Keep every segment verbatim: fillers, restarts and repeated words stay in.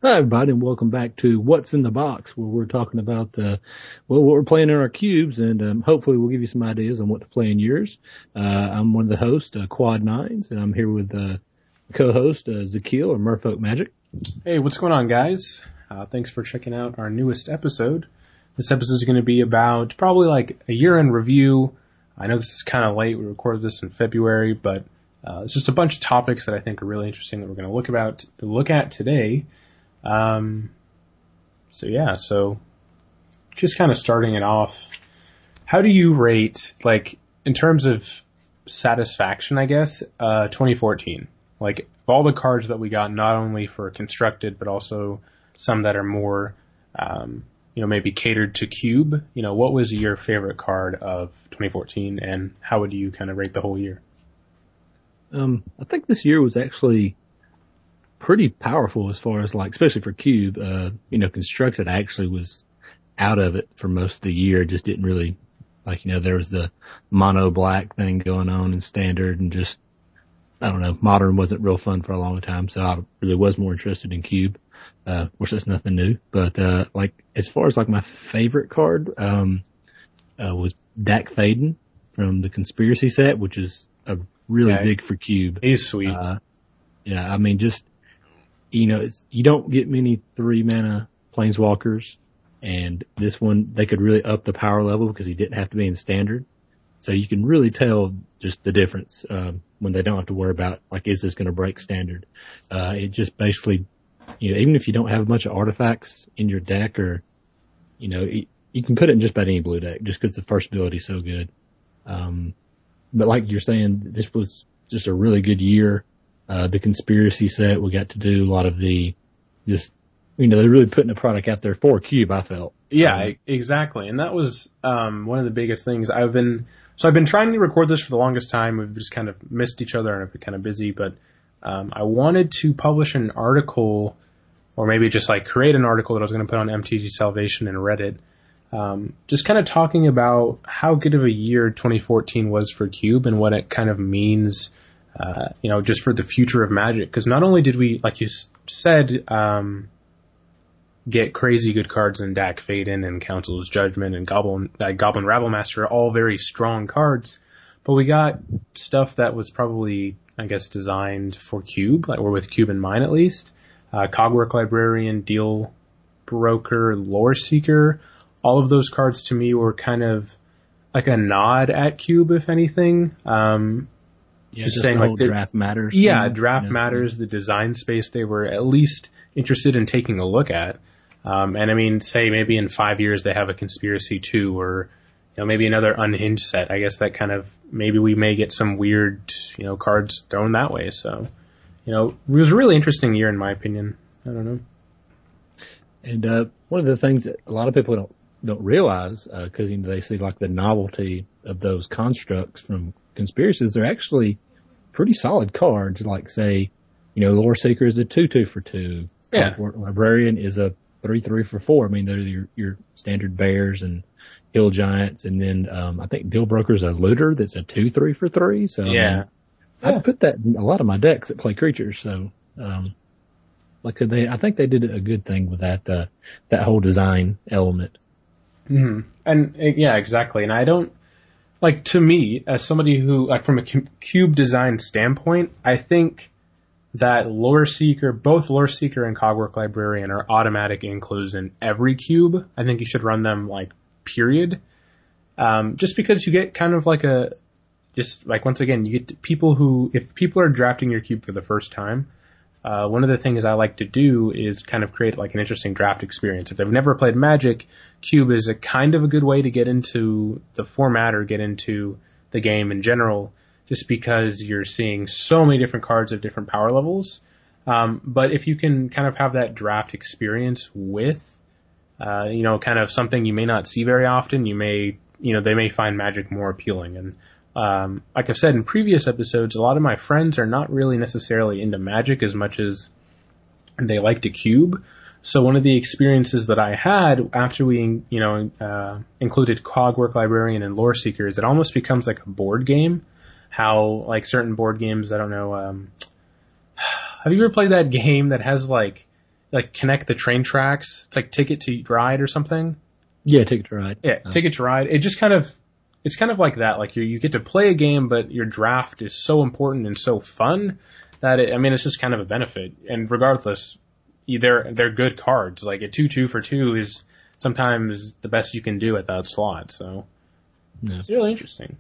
Hi, everybody, and welcome back to What's in the Box, where we're talking about uh, well what we're playing in our cubes, and um, hopefully we'll give you some ideas on what to play in yours. Uh, I'm one of the hosts, uh, Quad Nines, and I'm here with uh, co-host uh, Zakil or Merfolk Magic. Hey, what's going on, guys? Uh, thanks for checking out our newest episode. This episode is going to be about probably like a year in review. I know this is kind of late. We recorded this in February, but uh, it's just a bunch of topics that I think are really interesting that we're going to look about look at today. Um, so yeah, so just kind of starting it off, how do you rate, like, in terms of satisfaction, I guess, uh, twenty fourteen? Like, all the cards that we got, not only for constructed, but also some that are more, um, you know, maybe catered to cube. You know, what was your favorite card of twenty fourteen, and how would you kind of rate the whole year? Um, I think this year was actually pretty powerful as far as, like, especially for cube. Uh, you know, constructed actually was out of it for most of the year. Just didn't really, like, you know, there was the mono black thing going on in standard, and just, I don't know, modern wasn't real fun for a long time, so I really was more interested in cube. Uh, of course, that's nothing new, but, uh, like, as far as, like, my favorite card, um, uh, was Dak Faden from the Conspiracy set, which is a really Yeah, big for cube. He's sweet. Uh, yeah, I mean, just, you know, it's, you don't get many three mana planeswalkers, and this one, they could really up the power level because he didn't have to be in standard. So you can really tell just the difference, um, when they don't have to worry about, like, is this going to break standard? Uh, it just basically, you know, even if you don't have a bunch of artifacts in your deck, or, you know, it, you can put it in just about any blue deck just because the first ability is so good. Um, but like you're saying, this was just a really good year. Uh, the Conspiracy set, we got to do a lot of the, just, you know, they're really putting a product out there for cube, I felt. Yeah, Um, exactly. And that was um, one of the biggest things. I've been so I've been trying to record this for the longest time. We've just kind of missed each other and have been kind of busy. But um, I wanted to publish an article, or maybe just like create an article that I was going to put on M T G Salvation and Reddit, um, just kind of talking about how good of a year twenty fourteen was for Cube and what it kind of means, uh, you know, just for the future of Magic. Because not only did we, like you s- said, um, get crazy good cards in Dak Faden and Council's Judgment and Goblin uh, Goblin Rabblemaster, all very strong cards, but we got stuff that was probably, I guess, designed for Cube, like, or with Cube in mind at least. Uh, Cogwork Librarian, Deal Broker, Lore Seeker, all of those cards to me were kind of like a nod at Cube, if anything. Um, yeah, just just saying, the like, whole the- draft matters. yeah, thing, draft you know. matters, the design space they were at least interested in taking a look at. Um, and I mean, say maybe in five years they have a Conspiracy two, or, you know, maybe another Unhinged set. I guess that kind of, maybe we may get some weird, you know, cards thrown that way. So, you know, it was a really interesting year in my opinion. I don't know. And uh, one of the things that a lot of people don't don't realize, because, you know, they see, like, the novelty of those constructs from Conspiracies, they're actually pretty solid cards. Like, say, you know, Lore Seeker is a two two for two. Yeah. Clockwork Librarian is a three three for four. I mean, they're your, your standard bears and hill giants, and then um, I think Deal Broker's a looter that's a two three for three. So I Yeah. mean, I put that in a lot of my decks that play creatures. So, um, like I said, they I think they did a good thing with that uh, that whole design element. hmm And uh, yeah, exactly. And I don't, like, to me, as somebody who, like, from a cu- cube design standpoint, I think that Lore Seeker, both Lore Seeker and Cogwork Librarian, are automatic includes in every cube. I think you should run them, like, period. Um, just because you get kind of like a, just like, once again, you get people who, if people are drafting your cube for the first time, uh, one of the things I like to do is kind of create, like, an interesting draft experience. If they've never played Magic, Cube is a kind of a good way to get into the format or get into the game in general, just because you're seeing so many different cards of different power levels. Um, but if you can kind of have that draft experience with, uh, you know, kind of something you may not see very often, you may, you know, they may find Magic more appealing. And um, like I've said in previous episodes, a lot of my friends are not really necessarily into Magic as much as they like to cube. So one of the experiences that I had after we, you know, uh, included Cogwork Librarian and Lore Seeker is it almost becomes like a board game. How, like, certain board games, I don't know, um, have you ever played that game that has, like, like connect the train tracks. It's like Ticket to Ride or something. Yeah, Ticket to Ride. Yeah, uh, Ticket to Ride. It just kind of, it's kind of like that. Like you, you get to play a game, but your draft is so important and so fun that it, I mean, it's just kind of a benefit. And regardless, they're they're good cards. Like a two two for two is sometimes the best you can do at that slot. So yeah. It's really interesting.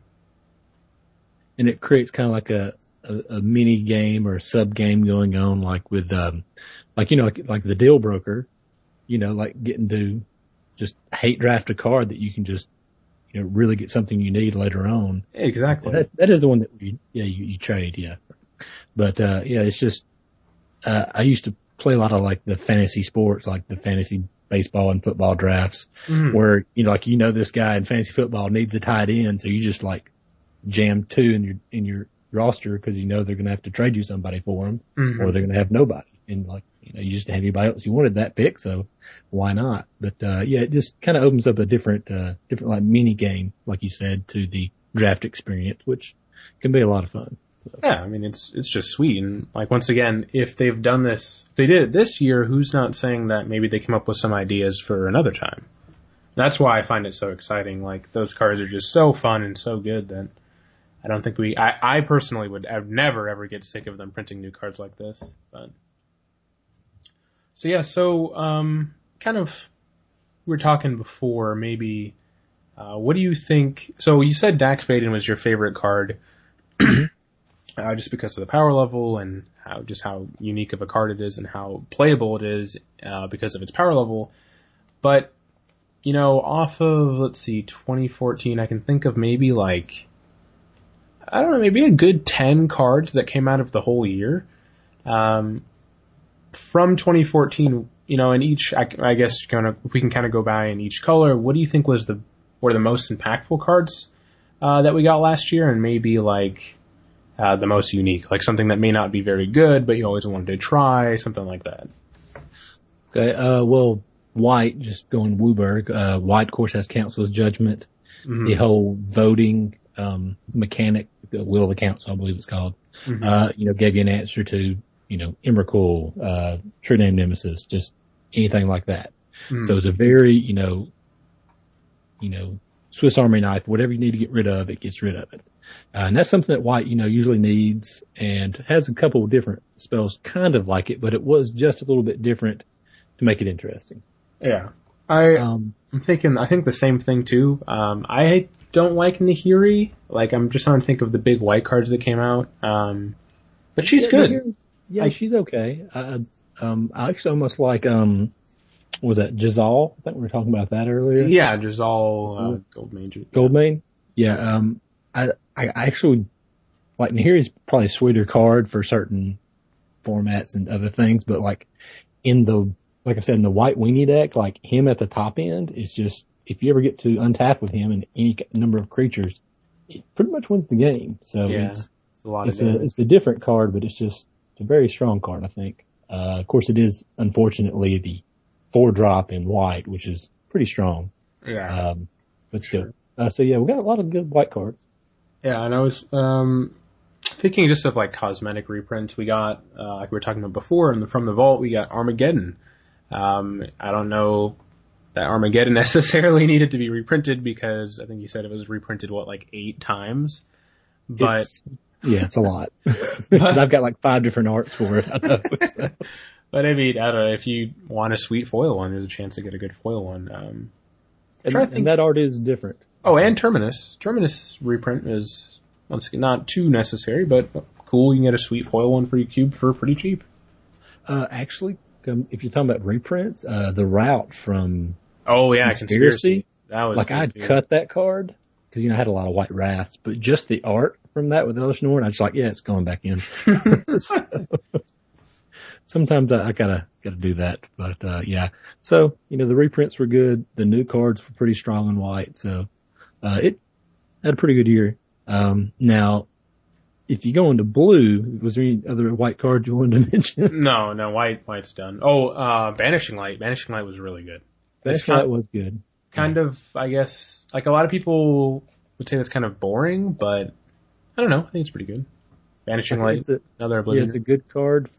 And it creates kind of like a, a, a mini game or a sub game going on, like with, um, like, you know, like, like the Deal Broker, you know, like getting to just hate draft a card that you can just, you know, really get something you need later on. Exactly. That, that is the one that you, yeah, you, you trade, yeah. But, uh, yeah, it's just, uh, I used to play a lot of like the fantasy sports, like the fantasy baseball and football drafts mm-hmm. where, you know, like, you know, this guy in fantasy football needs a tight end. So you just like jam two in your, in your roster because you know they're going to have to trade you somebody for them mm-hmm. or they're going to have nobody. And like, you know, you just have anybody else. You wanted that pick. So why not? But, uh, yeah, it just kind of opens up a different, uh, different like mini game, like you said, to the draft experience, which can be a lot of fun. So. Yeah, I mean, it's it's just sweet. And, like, once again, if they've done this, if they did it this year, who's not saying that maybe they come up with some ideas for another time? That's why I find it so exciting. Like, those cards are just so fun and so good that I don't think we, I, I personally would I'd never, ever get sick of them printing new cards like this. But So, yeah, so, um, kind of, we were talking before, maybe, uh, what do you think? So, you said Dax Faden was your favorite card. Uh, just because of the power level and how just how unique of a card it is and how playable it is uh, because of its power level. But, you know, off of, let's see, twenty fourteen, I can think of maybe like, I don't know, maybe a good ten cards that came out of the whole year. Um, from twenty fourteen, you know, in each, I, I guess kind of, if we can kind of go by in each color, what do you think was the, were the most impactful cards uh, that we got last year? And maybe like, Uh, the most unique, like something that may not be very good, but you always wanted to try, something like that. Okay, uh, well, White, just going Wooburg, uh, White, of course, has Council's Judgment. Mm-hmm. The whole voting, um, mechanic, the Will of the Council, I believe it's called, mm-hmm. uh, you know, gave you an answer to, you know, Emrakul, uh, True Name Nemesis, just anything like that. Mm-hmm. So it's a very, you know, you know, Swiss Army knife, whatever you need to get rid of, it gets rid of it. Uh, and that's something that White, you know, usually needs and has a couple of different spells kind of like it, but it was just a little bit different to make it interesting. Yeah. I, um, I'm thinking, I think the same thing too. Um, I don't like Nahiri. Like, I'm just trying to think of the big white cards that came out. Um, but she's yeah, good. Nahiri, yeah, I, she's okay. I, um, I actually almost like, um, what was that, Jazal? I think we were talking about that earlier. Yeah, Jazal, uh, Goldmane. Goldmane? Yeah, um, I, I actually, like, Nahiri's probably a sweeter card for certain formats and other things, but like, in the, like I said, in the white weenie deck, like, him at the top end is just, if you ever get to untap with him and any number of creatures, it pretty much wins the game. So yeah, it's, it's a lot it's of a, it's a different card, but it's just, it's a very strong card, I think. Uh, of course it is, unfortunately, the four drop in white, which is pretty strong. Yeah. Um, but still. Sure. Uh, so yeah, we got a lot of good white cards. Yeah, and I was, um, thinking just of like cosmetic reprints. We got, uh, like we were talking about before, and from the vault, we got Armageddon. Um, I don't know that Armageddon necessarily needed to be reprinted because I think you said it was reprinted, what, like eight times? But, it's, yeah, it's a lot. Because I've got like five different arts for it. I know. But I mean, I don't know, if you want a sweet foil one, there's a chance to get a good foil one. Um, and, and that art is different. Oh, and Terminus. Terminus reprint is, once again, not too necessary, but cool. You can get a sweet foil one for your cube for pretty cheap. Uh, actually, um, if you're talking about reprints, uh, the route from Oh, yeah, Conspiracy, Conspiracy. That was like I'd too. cut that card because, you know, I had a lot of white wraths, but just the art from that with Elish Norn, I was like, yeah, it's going back in. so, sometimes I, I gotta, gotta do that, but, uh, yeah. So, you know, the reprints were good. The new cards were pretty strong in white. So, uh, it had a pretty good year. Um, now, if you go into blue, was there any other white cards you wanted to mention? No, no, white, white's done. Oh, uh, Vanishing Light. Vanishing Light was really good. Vanishing Light was good. Kind yeah. of, I guess, like a lot of people would say that's kind of boring, but I don't know. I think it's pretty good. Vanishing Light, a, another Oblivion. Yeah, it's a good card for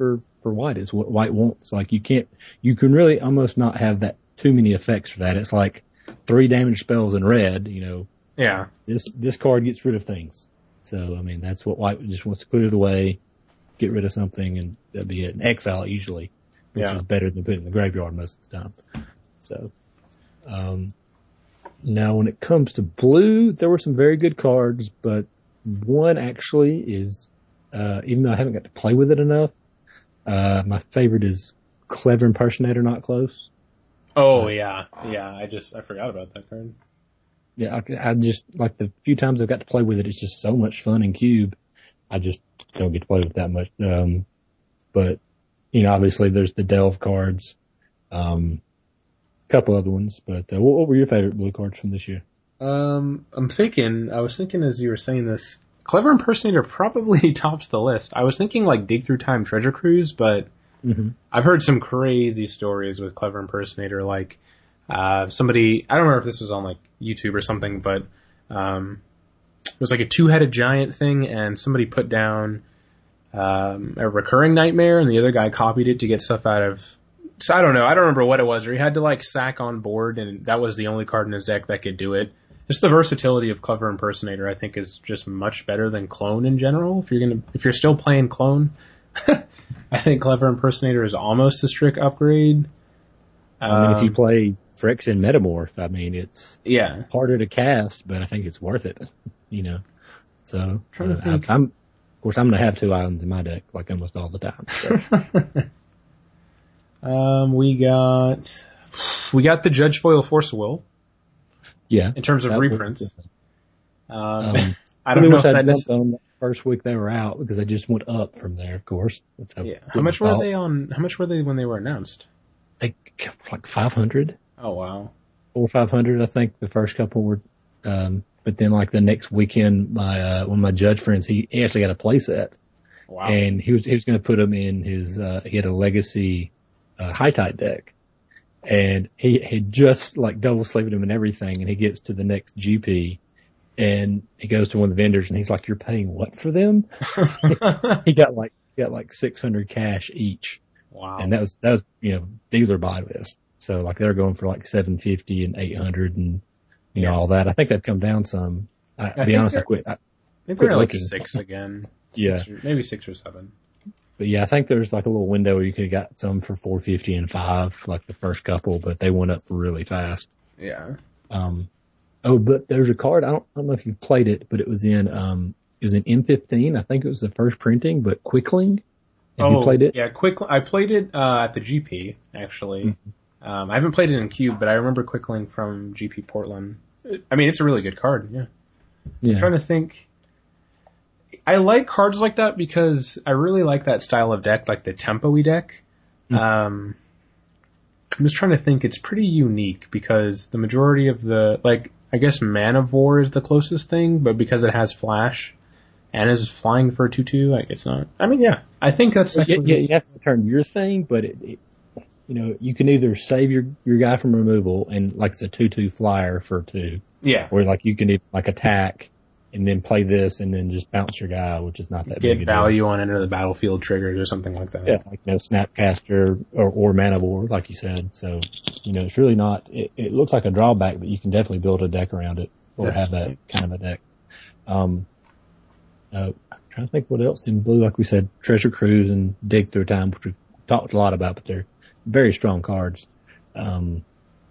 for white. It's what white wants. Like you can't, you can really almost not have that too many effects for that. It's like three damage spells in red, you know. Yeah. This, this card gets rid of things. So, I mean, that's what white just wants to clear the way, get rid of something, and that'd be it. And exile it usually, which yeah. is better than putting it in the graveyard most of the time. So, um, now when it comes to blue, there were some very good cards, but one actually is, uh, even though I haven't got to play with it enough, uh, my favorite is Clever Impersonator Not Close. Oh, uh, yeah. Yeah, I just, I forgot about that card. Yeah, I, I just, like the few times I've got to play with it, it's just so much fun in Cube. I just don't get to play with it that much. Um, but, you know, obviously there's the Delve cards, um, a couple other ones, but, uh, what, what were your favorite blue cards from this year? Um, I'm thinking, I was thinking as you were saying this, Clever Impersonator probably tops the list. I was thinking like Dig Through Time Treasure Cruise, but mm-hmm. I've heard some crazy stories with Clever Impersonator, like, Uh, somebody, I don't remember if this was on like YouTube or something, but, um, it was like a two-headed giant thing and somebody put down, um, a recurring nightmare and the other guy copied it to get stuff out of, so I don't know, I don't remember what it was, or he had to like sack on board and that was the only card in his deck that could do it. Just the versatility of Clever Impersonator, I think, is just much better than Clone in general. If you're gonna, if you're still playing Clone, I think Clever Impersonator is almost a strict upgrade. I mean, um, if you play Phyrexian Metamorph, I mean, it's yeah. harder to cast, but I think it's worth it, you know. So, I'm trying uh, to think. I, I'm, of course, I'm going to have two islands in my deck, like almost all the time. So. um, we got, we got the Judge Foil Force of Will. Yeah. In terms of reprints. Um, um, I don't know if that jumped on the first week they were out because they just went up from there, of course. Yeah. How much were they on, how much were they when they were announced? They like five hundred. Oh wow. Four or five hundred, I think the first couple were, um, but then like the next weekend, my, uh, one of my Judge friends, he, he actually got a play set. Wow. And he was, he was going to put them in his, uh, he had a Legacy, uh, High Tide deck. And he had just like double sleeved him and everything. And he gets to the next G P and he goes to one of the vendors and he's like, "You're paying what for them?" He got like, he got like six hundred cash each. Wow. And that was, that was, you know, dealer buy list. So like they're going for like seven fifty and eight hundred and, you know, yeah. all that. I think they've come down some. I, to be honest, I quit. I, I think they're like six again. Yeah. Six or, maybe six or seven. But yeah, I think there's like a little window where you could have got some for four fifty and five, like the first couple, but they went up really fast. Yeah. Um, oh, but there's a card. I don't, I don't know if you've played it, but it was in, um, it was in M fifteen. I think it was the first printing, but Quickling. Have oh, you played it? Yeah, Quickling. I played it, uh, at the G P, actually. Mm-hmm. Um, I haven't played it in Cube, but I remember Quickling from G P Portland. I mean, it's a really good card, yeah. yeah. I'm trying to think. I like cards like that because I really like that style of deck, like the tempo-y deck. Mm-hmm. Um, I'm just trying to think. It's pretty unique because the majority of the, like, I guess Manivore is the closest thing, but because it has flash and is flying for a two two, like, it's not. I mean, yeah, I think that's well, yeah, yeah, you have to turn your thing, but it, it, you know, you can either save your your guy from removal and like it's a two two flyer for two. Yeah. Or like you can either, like attack and then play this and then just bounce your guy, which is not that Get big a value deal. on enter the battlefield triggers or something like that. Yeah, like, you know, Snapcaster or, or Manivore, like you said. So, you know, it's really not, it, it looks like a drawback, but you can definitely build a deck around it or definitely. have that kind of a deck. Um, uh, I'm trying to think what else in blue, like we said, Treasure Cruise and Dig Through Time, which we've talked a lot about, but they're very strong cards. Um,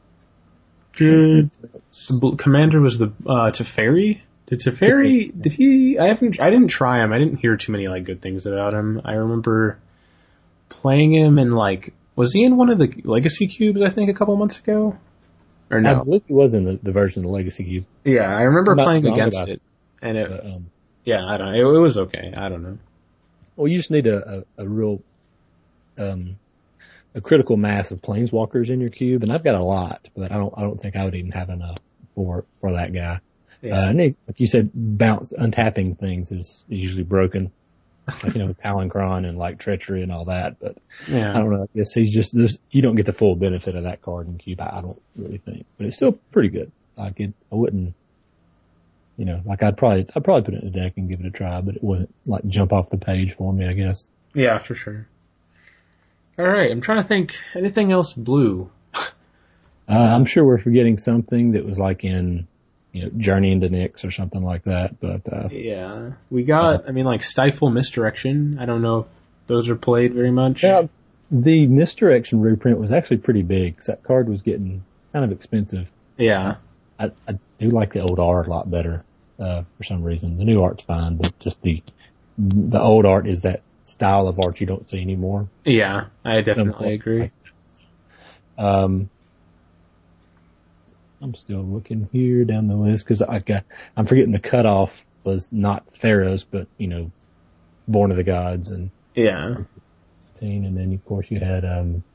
good. Commander was the, uh, Teferi? Did Teferi, did he, I haven't, I didn't try him. I didn't hear too many, like, good things about him. I remember playing him in, like, was he in one of the Legacy Cubes, I think, a couple months ago? Or no? I believe he was in the, the version of the Legacy Cube. Yeah, I remember Not playing against it. And it, but, um, yeah, I don't know. It, it was okay. I don't know. Well, you just need a, a, a real, um, a critical mass of planeswalkers in your cube, and I've got a lot, but I don't, I don't think I would even have enough for, for that guy. Yeah. Uh, and he, like you said, bounce, untapping things is, is usually broken. Like, you know, Palancron and like Treachery and all that, but yeah. I don't know. I guess he's just this, you don't get the full benefit of that card in cube. I, I don't really think, but it's still pretty good. Like it, I wouldn't, you know, like I'd probably, I'd probably put it in the deck and give it a try, but it wouldn't like jump off the page for me, I guess. Yeah, for sure. All right, I'm trying to think. Anything else blue? Uh, I'm sure we're forgetting something that was like in, you know, Journey into Nyx or something like that. But uh, yeah, we got. Uh, I mean, like Stifle Misdirection. I don't know if those are played very much. Yeah, the Misdirection reprint was actually pretty big. 'Cause that card was getting kind of expensive. Yeah, I, I do like the old art a lot better uh, for some reason. The new art's fine, but just the the old art is that style of art you don't see anymore. Yeah, I definitely agree. Um, I'm still looking here down the list because I got, I'm forgetting the cutoff was not Theros, but you know, Born of the Gods and yeah, and then of course you had um,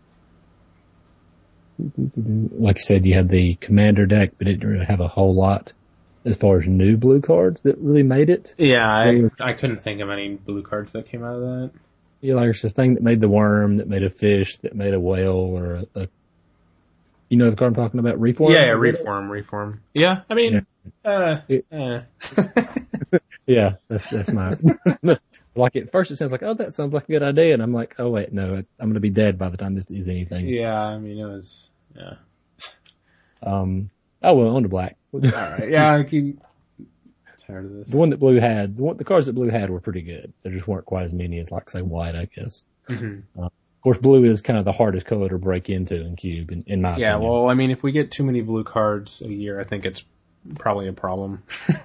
like you said, you had the Commander deck, but it didn't really have a whole lot as far as new blue cards that really made it. Yeah, I, I couldn't think of any blue cards that came out of that. Yeah, like there's a thing that made the worm, that made a fish, that made a whale, or a, a you know the card I'm talking about, Reform? Yeah, yeah, Reform, Reform. Yeah, I mean, yeah. uh, it, uh. yeah, that's that's my, like at first it sounds like, oh, that sounds like a good idea, and I'm like, oh wait, no, I'm going to be dead by the time this is anything. Yeah, I mean, it was, yeah. Um, oh well, on to black. Alright, yeah, I keep tired of this. The one that blue had, the, one, the cards that blue had were pretty good. There just weren't quite as many as, like, say, white, I guess. Mm-hmm. Uh, of course, blue is kind of the hardest color to break into in Cube, in, in my yeah, opinion. Yeah, well, I mean, if we get too many blue cards a year, I think it's probably a problem.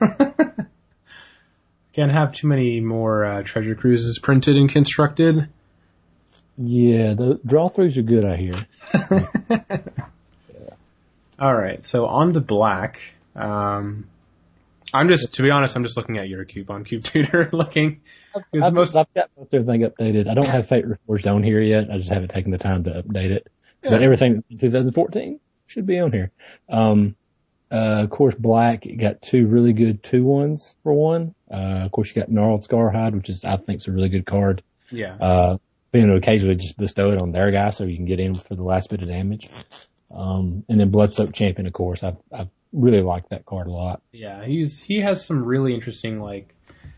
Can't have too many more uh, treasure cruises printed and constructed. Yeah, the draw-throughs are good, I hear. Yeah. All right, so on to black. Um, I'm just, to be honest, I'm just looking at your cube on Cube Tutor, looking. I've, I've, most... I've got most everything updated. I don't have Fate Reforged on here yet. I just haven't taken the time to update it. Yeah. But everything in twenty fourteen should be on here. Um, uh, of course, black got two really good two ones for one. Uh, of course, you got Gnarled Scarhide, which is I think is a really good card. Yeah. Uh, being able to occasionally just bestow it on their guy so you can get in for the last bit of damage. Um, and then Bloodsoaked Champion, of course, I I really like that card a lot. Yeah, he's he has some really interesting, like,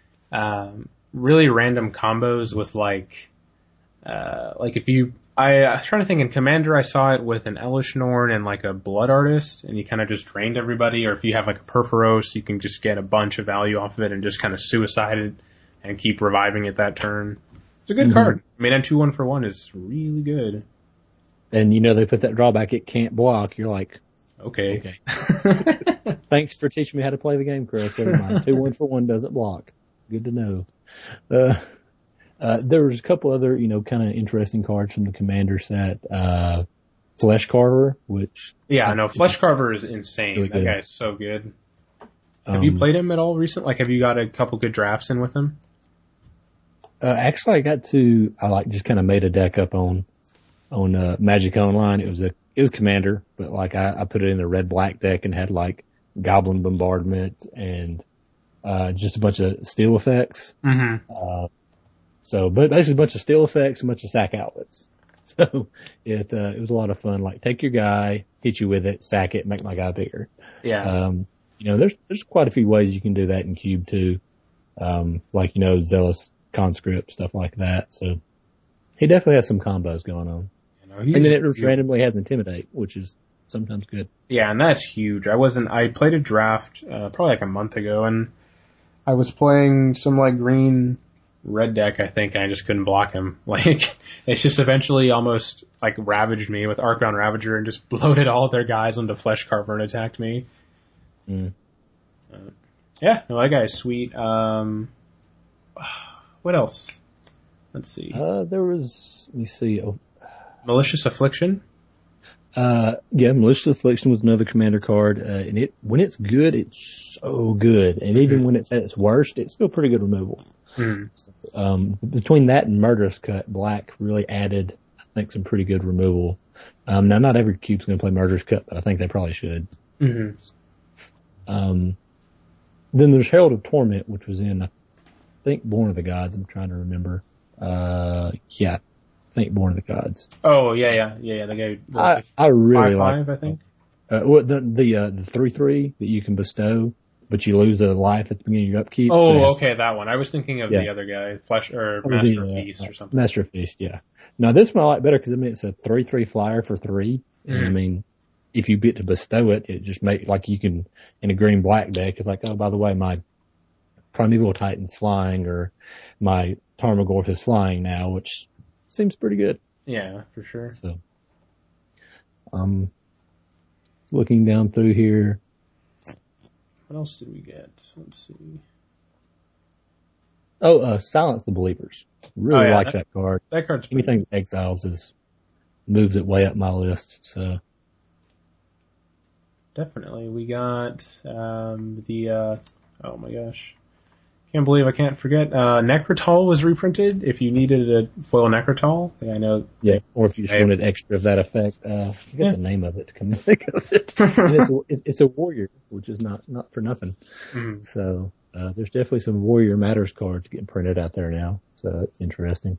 um, really random combos with like, uh, like if you, I, I'm trying to think in Commander, I saw it with an Elish Norn and like a Blood Artist, and you kind of just drained everybody. Or if you have like a Perforos, you can just get a bunch of value off of it and just kind of suicide it and keep reviving it that turn. It's a good mm-hmm. card. I mean, and two one for one is really good. And you know they put that drawback, it can't block. You're like, okay. Okay. Thanks for teaching me how to play the game correctly. My two one for one doesn't block. Good to know. Uh, uh, there was a couple other, you know, kind of interesting cards from the Commander set. Uh, Flesh Carver, which. Yeah, no, Flesh Carver is insane. Really that good. Guy is so good. Have um, you played him at all recently? Like, have you got a couple good drafts in with him? Uh, actually, I got to, I like just kind of made a deck up on, on, uh, Magic Online. It was a, it was Commander, but like I, I put it in a red black deck and had like Goblin Bombardment and, uh, just a bunch of steel effects. Mm-hmm. Uh, so, but basically a bunch of steel effects and a bunch of sack outlets. So it, uh, it was a lot of fun. Like take your guy, hit you with it, sack it, make my guy bigger. Yeah. Um, you know, there's, there's quite a few ways you can do that in Cube too. Um, like, you know, Zealous Conscript, stuff like that. So he definitely has some combos going on. You know, and then it just randomly has Intimidate, which is sometimes good. Yeah, and that's huge. I wasn't, I played a draft, uh, probably like a month ago, and I was playing some like green red deck, I think, and I just couldn't block him. Like, it's just eventually almost like ravaged me with Arcbound Ravager and just bloated all of their guys onto Flesh Carver and attacked me. Mm. Uh, yeah, no, that guy is sweet. Um, what else? Let's see. Uh, there was, let me see. Oh. Malicious Affliction? Uh, yeah, Malicious Affliction was another commander card, uh, and it, when it's good, it's so good. And even mm-hmm. when it's at its worst, it's still pretty good removal. Mm-hmm. So, um, between that and Murderous Cut, Black really added, I think, some pretty good removal. Um, now not every cube's gonna play Murderous Cut, but I think they probably should. Mm-hmm. Um, then there's Herald of Torment, which was in, I think, Born of the Gods. I'm trying to remember. Uh, yeah. I think Born of the Gods. Oh yeah, yeah, yeah, yeah. The guy. The, I I really five, like. Five, I think. Uh, what the the uh, the three three that you can bestow but you lose a life at the beginning of your upkeep. Oh, okay, that one. I was thinking of Yeah. the other guy, Flesh or Oh, Master the, of uh, Feast or something. Master of Feast, yeah. Now this one I like better because I mean it's a three three flyer for three, and Mhm. I mean if you get to bestow it, it just make like you can in a green black deck. It's like, oh, by the way, my Primeval Titan's flying, or my Tarmogoyf is flying now, which seems pretty good. Yeah, for sure. So, um, looking down through here. What else did we get? Let's see. Oh, uh, Silence the Believers. Really Oh, yeah, like that- that, card. That card's pretty Anything that exiles is moves it way up my list. So Definitely. We got um, the, uh, oh my gosh. Can't believe I can't forget. Uh, Necrotol was reprinted. If you needed a foil Necrotol, I know. yeah, or if you just I- wanted extra of that effect, uh, I forget Yeah. the name of it. Come to think of it. And it's, a, it- it's a warrior, which is not not for nothing. Mhm. So uh, there's definitely some Warrior Matters cards getting printed out there now. So it's interesting.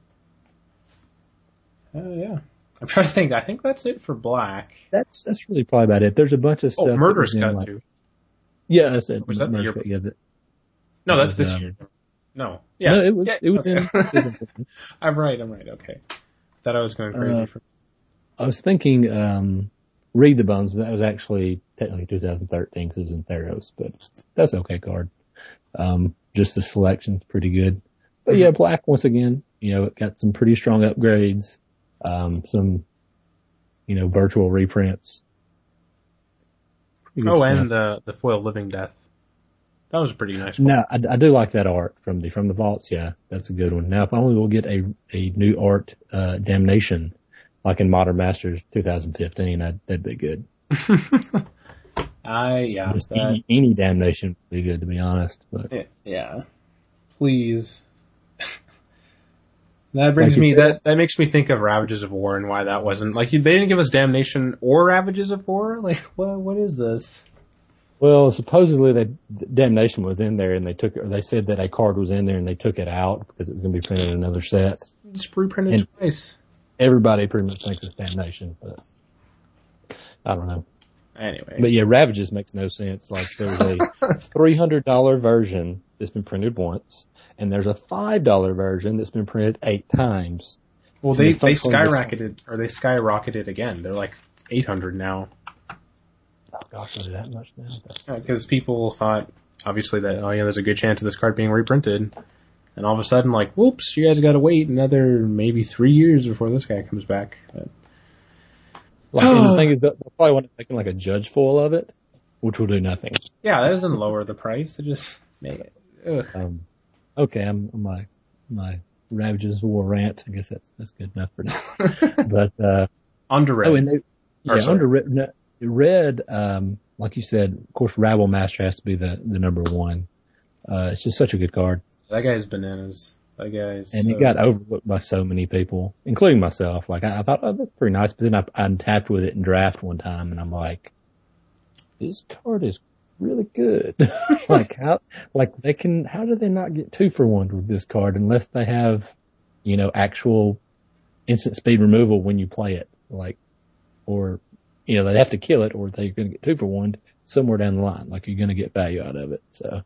Oh, yeah. I'm trying to think. I think that's it for black. That's that's really probably about it. There's a bunch of stuff. Oh, that Murderous was in, Cut, like- too. Yeah, that's it. Was that the Murderous year Cut, yeah, that- No, that's was, this um, year. No. Yeah. No, it was Yeah, it was okay. in. It was in I'm right. I'm right. Okay. Thought I was going crazy Uh, for. I was thinking, um, Read the Bones, but that was actually technically two thousand thirteen because it was in Theros, but that's an okay card. Um, just the selection's pretty good. But yeah, black, once again, you know, it got some pretty strong upgrades, um, some, you know, virtual reprints. Pretty good Oh, stuff. and the the foil Living Death. That was a pretty nice one. No, I, I do like that art from the, from the vaults. Yeah, that's a good one. Now, if only we'll get a, a new art, uh, Damnation, like in Modern Masters twenty fifteen, I'd, that'd be good. I yeah. Just That, any, any Damnation would be good, to be honest. But yeah, yeah. Please. That brings Like you me said- that that makes me think of Ravages of War and why that wasn't like you, they didn't give us Damnation or Ravages of War. Like what what is this? well, supposedly that Damnation was in there, and they took, or they said that a card was in there, and they took it out because it was going to be printed in another set. Just reprinted And- twice. Everybody pretty much thinks it's Damnation, but I don't know. Anyway. But yeah, Ravages makes no sense. Like there's a three hundred dollars version that's been printed once, and there's a five dollars version that's been printed eight times. well, they and the they functional dis- skyrocketed or they skyrocketed again. They're like eight hundred now. Oh gosh, is it that much now? That's- Because people thought, obviously, that, oh yeah, there's a good chance of this card being reprinted. And all of a sudden, like, whoops, you guys gotta wait another maybe three years before this guy comes back. But, Like, and the thing is, that they'll probably want to make like a judge full of it, which will do nothing. yeah, that doesn't lower the price. It just make it. Ugh. Um, okay, I'm my my Ravages War rant. I guess that's that's good enough for now. But uh, Under red. oh, and they, Or, yeah, sorry. under red, no, red, um, like you said, of course, Rabble Master has to be the the number one. Uh, it's just such a good card. That guy's bananas. That guy's. And so, it got overlooked by so many people, including myself. Like, I, I thought, oh, that's pretty nice. But then I, I tapped with it in draft one time, and I'm like, this card is really good. Like, how, like, they can, how do they not get two for one with this card unless they have, you know, actual instant speed removal when you play it? Like, or, you know, they have to kill it, or they're going to get two for one somewhere down the line. Like, you're going to get value out of it. So,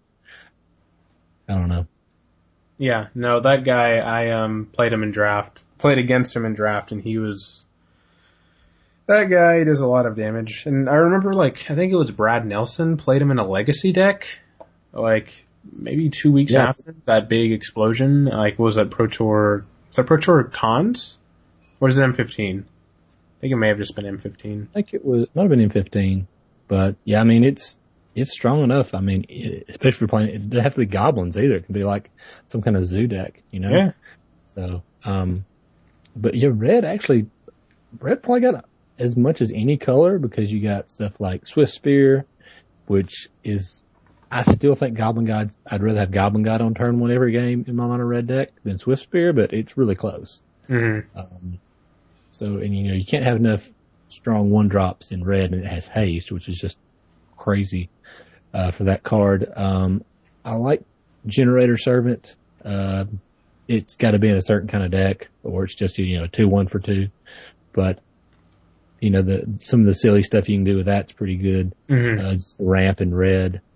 I don't know. Yeah, no, that guy, I um played him in draft, played against him in draft, and he was. That guy does a lot of damage. And I remember, like, I think it was Brad Nelson played him in a legacy deck, like, maybe two weeks Yeah. after that big explosion. Like, what was that Pro Tour? Was that Pro Tour Cons? Or is it M fifteen? I think it may have just been M fifteen. I think it was, might have been M fifteen, but yeah, I mean, it's, it's strong enough. I mean, it, especially for playing, it doesn't have to be goblins either. It can be like some kind of zoo deck, you know? Yeah. So, um, but yeah, red actually, red probably got as much as any color because you got stuff like Swift Spear, which is, I still think Goblin Guide, I'd rather have Goblin Guide on turn one every game in my mono red deck than Swift Spear, but it's really close. Mm-hmm. Um, so, and you know, you can't have enough strong one drops in red and it has haste, which is just crazy, uh, for that card. Um, I like Generator Servant. Uh, it's got to be in a certain kind of deck or it's just, you know, two, one for two, but you know, the, some of the silly stuff you can do with that's pretty good. Mm-hmm. Uh, just the ramp in red.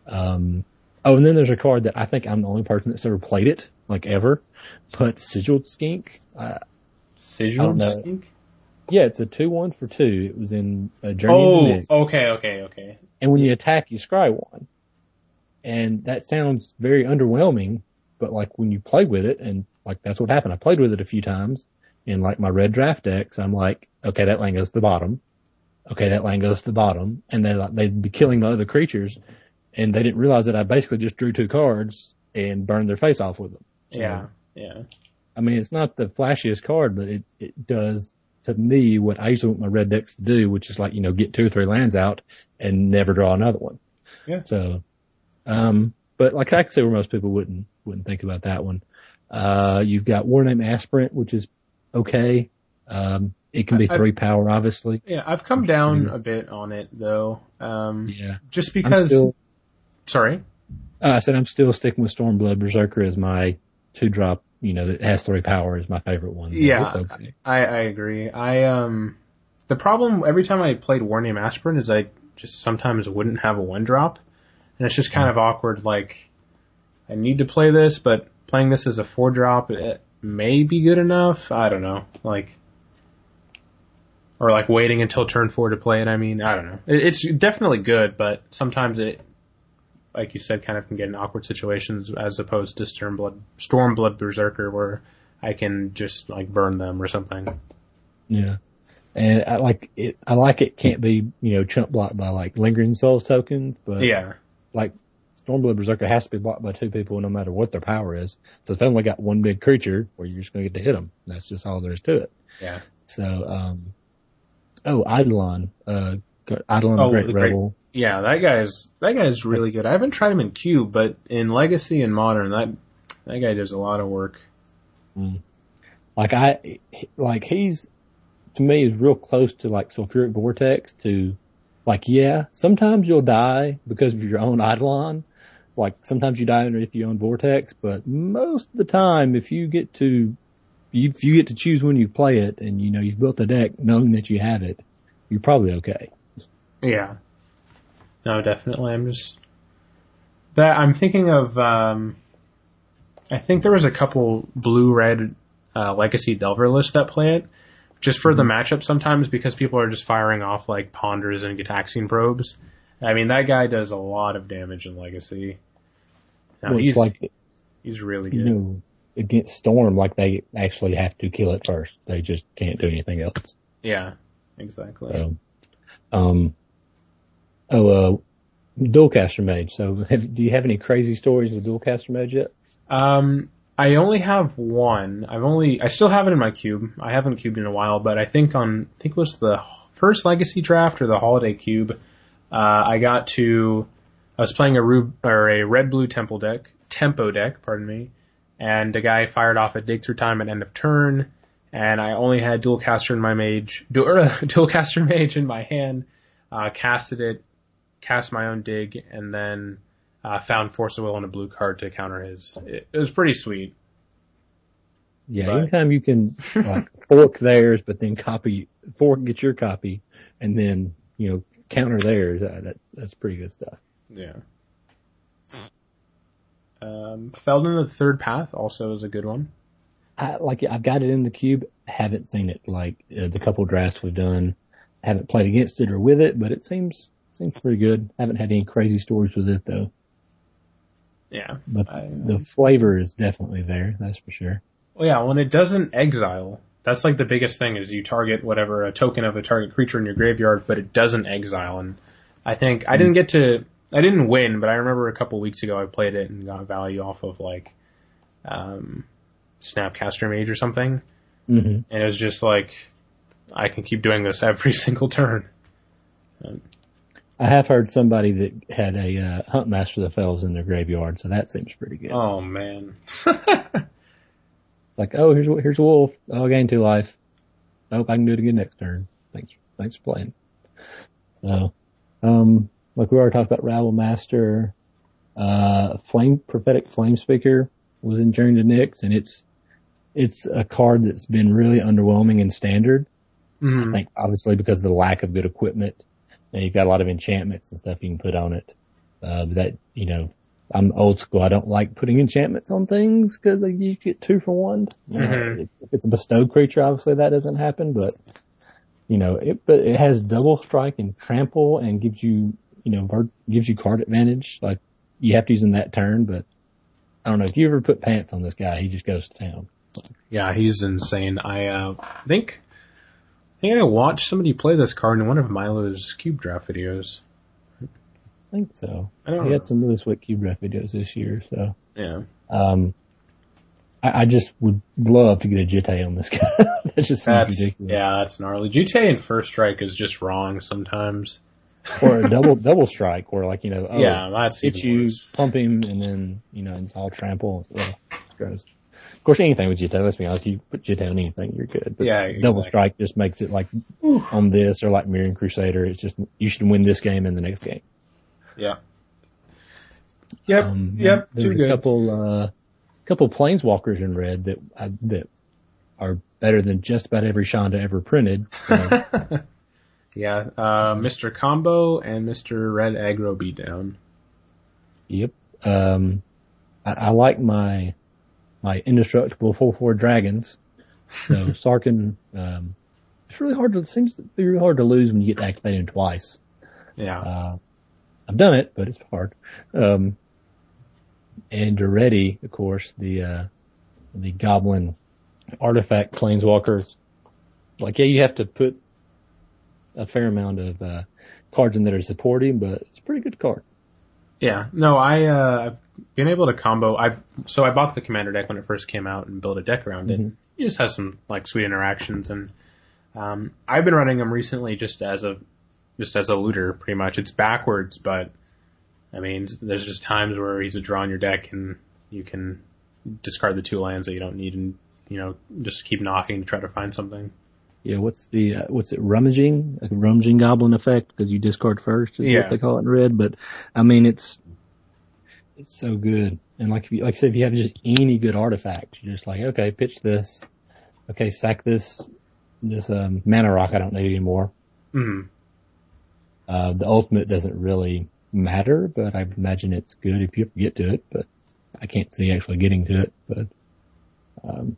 Um, oh, and then there's a card that I think I'm the only person that's ever played it, like ever, but Sigiled Skink. Uh, Sigiled Skink? Yeah, it's a two one for two. It was in uh, Journey oh, into Nyx. okay, okay, okay. And when you attack, you scry one. And that sounds very underwhelming, but like when you play with it, and like that's what happened. I played with it a few times in like my red draft decks. I'm like, okay, that land goes to the bottom. Okay, that land goes to the bottom. And then like, they'd be killing my other creatures, and they didn't realize that I basically just drew two cards and burned their face off with them. So, yeah, yeah. I mean, it's not the flashiest card, but it, it does to me what I usually want my red decks to do, which is like, you know, get two or three lands out and never draw another one. Yeah. So, um, but like I could say where most people wouldn't, wouldn't think about that one. Uh, you've got Warname Aspirant, which is okay. Um, it can be I've, three power, obviously. Yeah, I've come down a bit on it though. Um, yeah. Just because, still, sorry? Uh, I said I'm still sticking with Stormblood Berserker as my two drop, you know, that has three power is my favorite one. Yeah, okay. I, I agree. I, um, the problem every time I played Warname Aspirant is I just sometimes wouldn't have a one drop. And it's just kind mm-hmm. of awkward, like, I need to play this, but playing this as a four drop, it may be good enough. I don't know. Like, or like waiting until turn four to play it. I mean, I don't know. It, it's definitely good, but sometimes it, like you said, kind of can get in awkward situations as opposed to Stormblood, Stormblood Berserker where I can just like burn them or something. Yeah. And I like it, I like it can't be, you know, chump blocked by like Lingering Souls tokens, but yeah, like Stormblood Berserker has to be blocked by two people no matter what their power is. So if they only got one big creature, where you're just going to get to hit them. That's just all there is to it. Yeah. So, um, oh, Eidolon, uh, Eidolon oh, the Great the Rebel. Great, yeah, that guy's, that guy's really good. I haven't tried him in Cube, but in Legacy and Modern, that, that guy does a lot of work. Mm. Like I, like he's, to me is real close to like Sulfuric Vortex to, like, yeah, sometimes you'll die because of your own Eidolon. Like, sometimes you die underneath your own Vortex, but most of the time, if you get to, if you get to choose when you play it and, you know, you've built the deck knowing that you have it, you're probably okay. Yeah. No, definitely. I'm just, that, I'm thinking of, um, I think there was a couple blue-red, uh, Legacy Delver lists that play it. Just for the matchup sometimes because people are just firing off like Ponders and Gitaxian Probes. I mean, that guy does a lot of damage in Legacy. Now, well, he's, like, he's really good. You know, against Storm, like they actually have to kill it first. They just can't do anything else. Yeah, exactly. So, um, oh, uh, Dualcaster Mage. So have, do you have any crazy stories with Dualcaster Mage yet? Um, I only have one. I've only, I still have it in my cube. I haven't cubed in a while, but I think on, I think it was the first Legacy draft or the Holiday Cube, uh, I got to, I was playing a Rub, or a red-blue temple deck, tempo deck, pardon me, and the guy fired off a Dig Through Time at end of turn, and I only had Dualcaster in my mage, du- or, uh, Dualcaster Mage in my hand, uh, casted it, cast my own dig, and then Uh, found Force of Will on a blue card to counter his. It, it was pretty sweet. Yeah, but... anytime you can like fork theirs, but then copy, fork, get your copy, and then, you know, counter theirs, uh, that, that's pretty good stuff. Yeah. Um, Feldon the Third Path also is a good one. I, like, I've got it in the cube, haven't seen it, like, uh, the couple drafts we've done, haven't played against it or with it, but it seems, seems pretty good. Haven't had any crazy stories with it though. Yeah. But I, the flavor is definitely there, that's for sure. Well, yeah, when it doesn't exile, that's like the biggest thing is you target whatever, a token of a target creature in your graveyard, but it doesn't exile. And I think, mm-hmm. I didn't get to, I didn't win, but I remember a couple weeks ago I played it and got value off of like, um, Snapcaster Mage or something. Mm-hmm. And it was just like, I can keep doing this every single turn. Um, I have heard somebody that had a uh, Huntmaster of the Fells in their graveyard, so that seems pretty good. Oh man! Like, oh, here's here's a wolf. Oh, I gained two life. I hope I can do it again next turn. Thanks, thanks for playing. So, um, like we already talked about, Rabble Master, uh, Flame Prophetic Flame Speaker was in Journey to Nyx, and it's it's a card that's been really underwhelming in Standard. Mm-hmm. I think obviously because of the lack of good equipment. And you've got a lot of enchantments and stuff you can put on it. Uh, that, you know, I'm old school. I don't like putting enchantments on things because like, you get two for one. Mm-hmm. Uh, if it's a bestowed creature, obviously that doesn't happen, but, you know, it, but it has double strike and trample and gives you, you know, ver- gives you card advantage. Like, you have to use them that turn, but I don't know. If you ever put pants on this guy, he just goes to town. Yeah, he's insane. I uh, think I think I watched somebody play this card in one of Milo's Cube Draft videos. I think so. I don't he know. had some really sweet Cube Draft videos this year, so. Yeah. Um, I, I just would love to get a Jitte on this guy. That just seems That's, ridiculous. yeah, that's gnarly. G T A in first strike is just wrong sometimes. Or a double double strike, where like, you know, oh, Yeah, that's hit even you, worse. pump him, and then, you know, it's all trample. Well, gross. Of course, anything with Jitte, let's be honest, you put Jitte on anything, you're good. But Yeah, double exactly. strike just makes it like on this, or like Mirran Crusader, it's just, you should win this game and the next game. Yeah. Yep, Um, yep, There's too a good. couple, uh, couple planeswalkers in red that, uh, that are better than just about every Shonda ever printed. So. Yeah, uh, Mister Combo and Mister Red Aggro Beatdown. Yep. Um, I, I like my, my indestructible four four dragons. So Sarkhan, um, it's really hard to, it seems to be really hard to lose when you get to activate him twice. Yeah. Uh, I've done it, but it's hard. Um, and Duretti, of course, the, uh, the goblin artifact planeswalker. Like, yeah, you have to put a fair amount of, uh, cards in there to support him, but it's a pretty good card. Yeah, no, I, uh, I've been able to combo, I, so I bought the Commander deck when it first came out and built a deck around it. Mhm. It just has some, like, sweet interactions, and, um, I've been running them recently just as a, just as a looter, pretty much. It's backwards, but, I mean, there's just times where he's a draw on your deck and you can discard the two lands that you don't need and, you know, just keep knocking to try to find something. Yeah, what's the, uh, what's it, rummaging? Like a rummaging goblin effect, because you discard first is Yeah. what they call it in red, but, I mean, it's, it's so good. And like, if you, like I said, if you have just any good artifact, you're just like, okay, pitch this. Okay, sack this, this, um, mana rock I don't need anymore. Hmm. Uh, the ultimate doesn't really matter, but I imagine it's good if you get to it, but I can't see actually getting to it, but, um,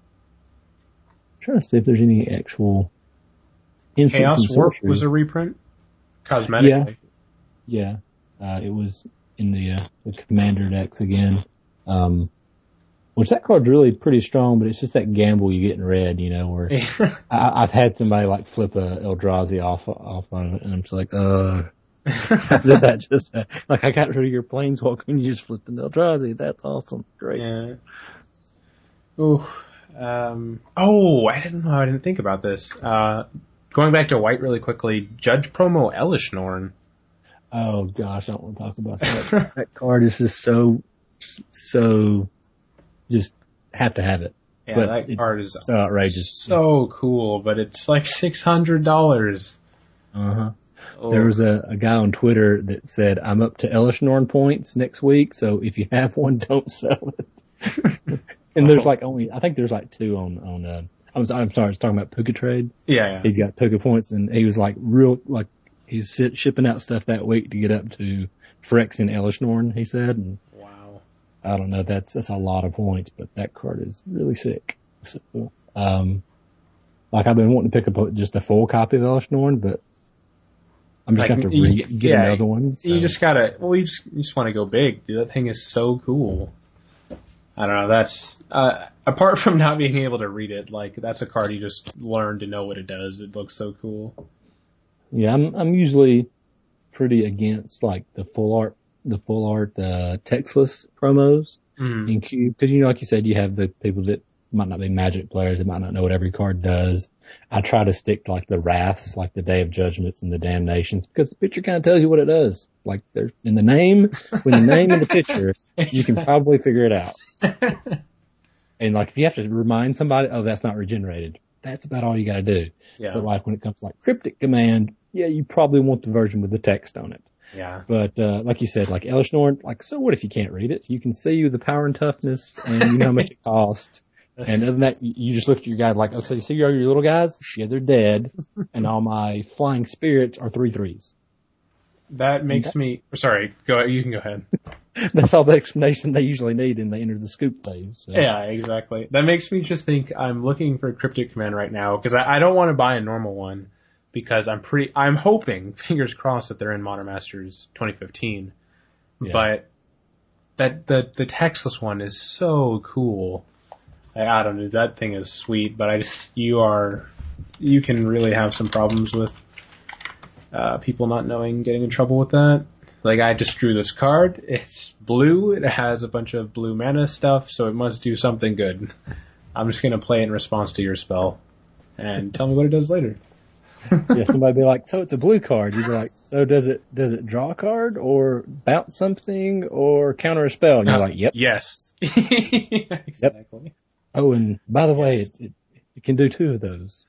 trying to see if there's any actual instants Chaos and Warp sorceries. was a reprint? Cosmetically. Yeah, uh, it was in the, uh, the commander decks again. Um, which that card's really pretty strong, but it's just that gamble you get in red, you know, where I, I've had somebody like flip a Eldrazi off, off on it, and I'm just like, uh, how did that just, uh, like I got rid of your planeswalker and you just flipped an Eldrazi. That's awesome. Great. Yeah. Ooh. Um, oh, I didn't know. I didn't think about this. Uh, going back to white really quickly, Judge Promo Elishnorn. Oh gosh, I don't want to talk about that. That card is just so, so, just have to have it. Yeah, But that it's card is so outrageous. so cool, but it's like six hundred dollars. Uh huh. Oh. There was a, a guy on Twitter that said, I'm up to Elishnorn points next week, so if you have one, don't sell it. And there's like only, I think there's like two on, on, uh, I'm, I'm sorry, I was talking about Puka Trade. Yeah, yeah. He's got Puka points, and he was like real, like, he's sit, shipping out stuff that week to get up to Phyrexian Elishnorn, he said, and Wow. I don't know, that's, that's a lot of points, but that card is really sick. So, um, like I've been wanting to pick up a, just a full copy of Elishnorn, but I'm just Like, going to you- re- get yeah, another one. So. You just gotta, well, you just, you just want to go big. Dude, that thing is so cool. I don't know, that's, uh, apart from not being able to read it, like, that's a card you just learn to know what it does. It looks so cool. Yeah, I'm, I'm usually pretty against like the full art, the full art, uh, textless promos Mm. in Cube. Cause you know, like you said, you have the people that might not be Magic players, that might not know what every card does. I try to stick to like the Wraths, like the Day of Judgments and the Damnations, because the picture kind of tells you what it does. Like there's, in the name, with the name in the picture, you can probably figure it out. And like if you have to remind somebody, oh, that's not regenerated, that's about all you gotta do. Yeah. But like when it comes to like Cryptic Command, yeah, you probably want the version with the text on it. Yeah. But, uh, like you said, like Elishnorn, like, so what if you can't read it? You can see the power and toughness and you know how much it costs. And other than that, you you just look at your guy like, okay, see all your little guys? Yeah, they're dead. And all my flying spirits are three threes. That makes me sorry. Go. You can go ahead. That's all the explanation they usually need, and they enter the scoop phase. So. Yeah, exactly. That makes me just think I'm looking for Cryptic Command right now because I, I don't want to buy a normal one because I'm pretty. I'm hoping, fingers crossed, that they're in Modern Masters twenty fifteen. Yeah. But that the the textless one is so cool. I, I don't know. That thing is sweet, but I just you are you can really have some problems with uh, people not knowing, getting in trouble with that. Like, I just drew this card. It's blue. It has a bunch of blue mana stuff, so it must do something good. I'm just going to play it in response to your spell and tell me what it does later. Yeah, somebody be like, so it's a blue card. You'd be like, so does it does it draw a card or bounce something or counter a spell? And you're uh, like, yep. Yes. Exactly. Yep. Oh, and by the yes. way, it, it, it can do two of those.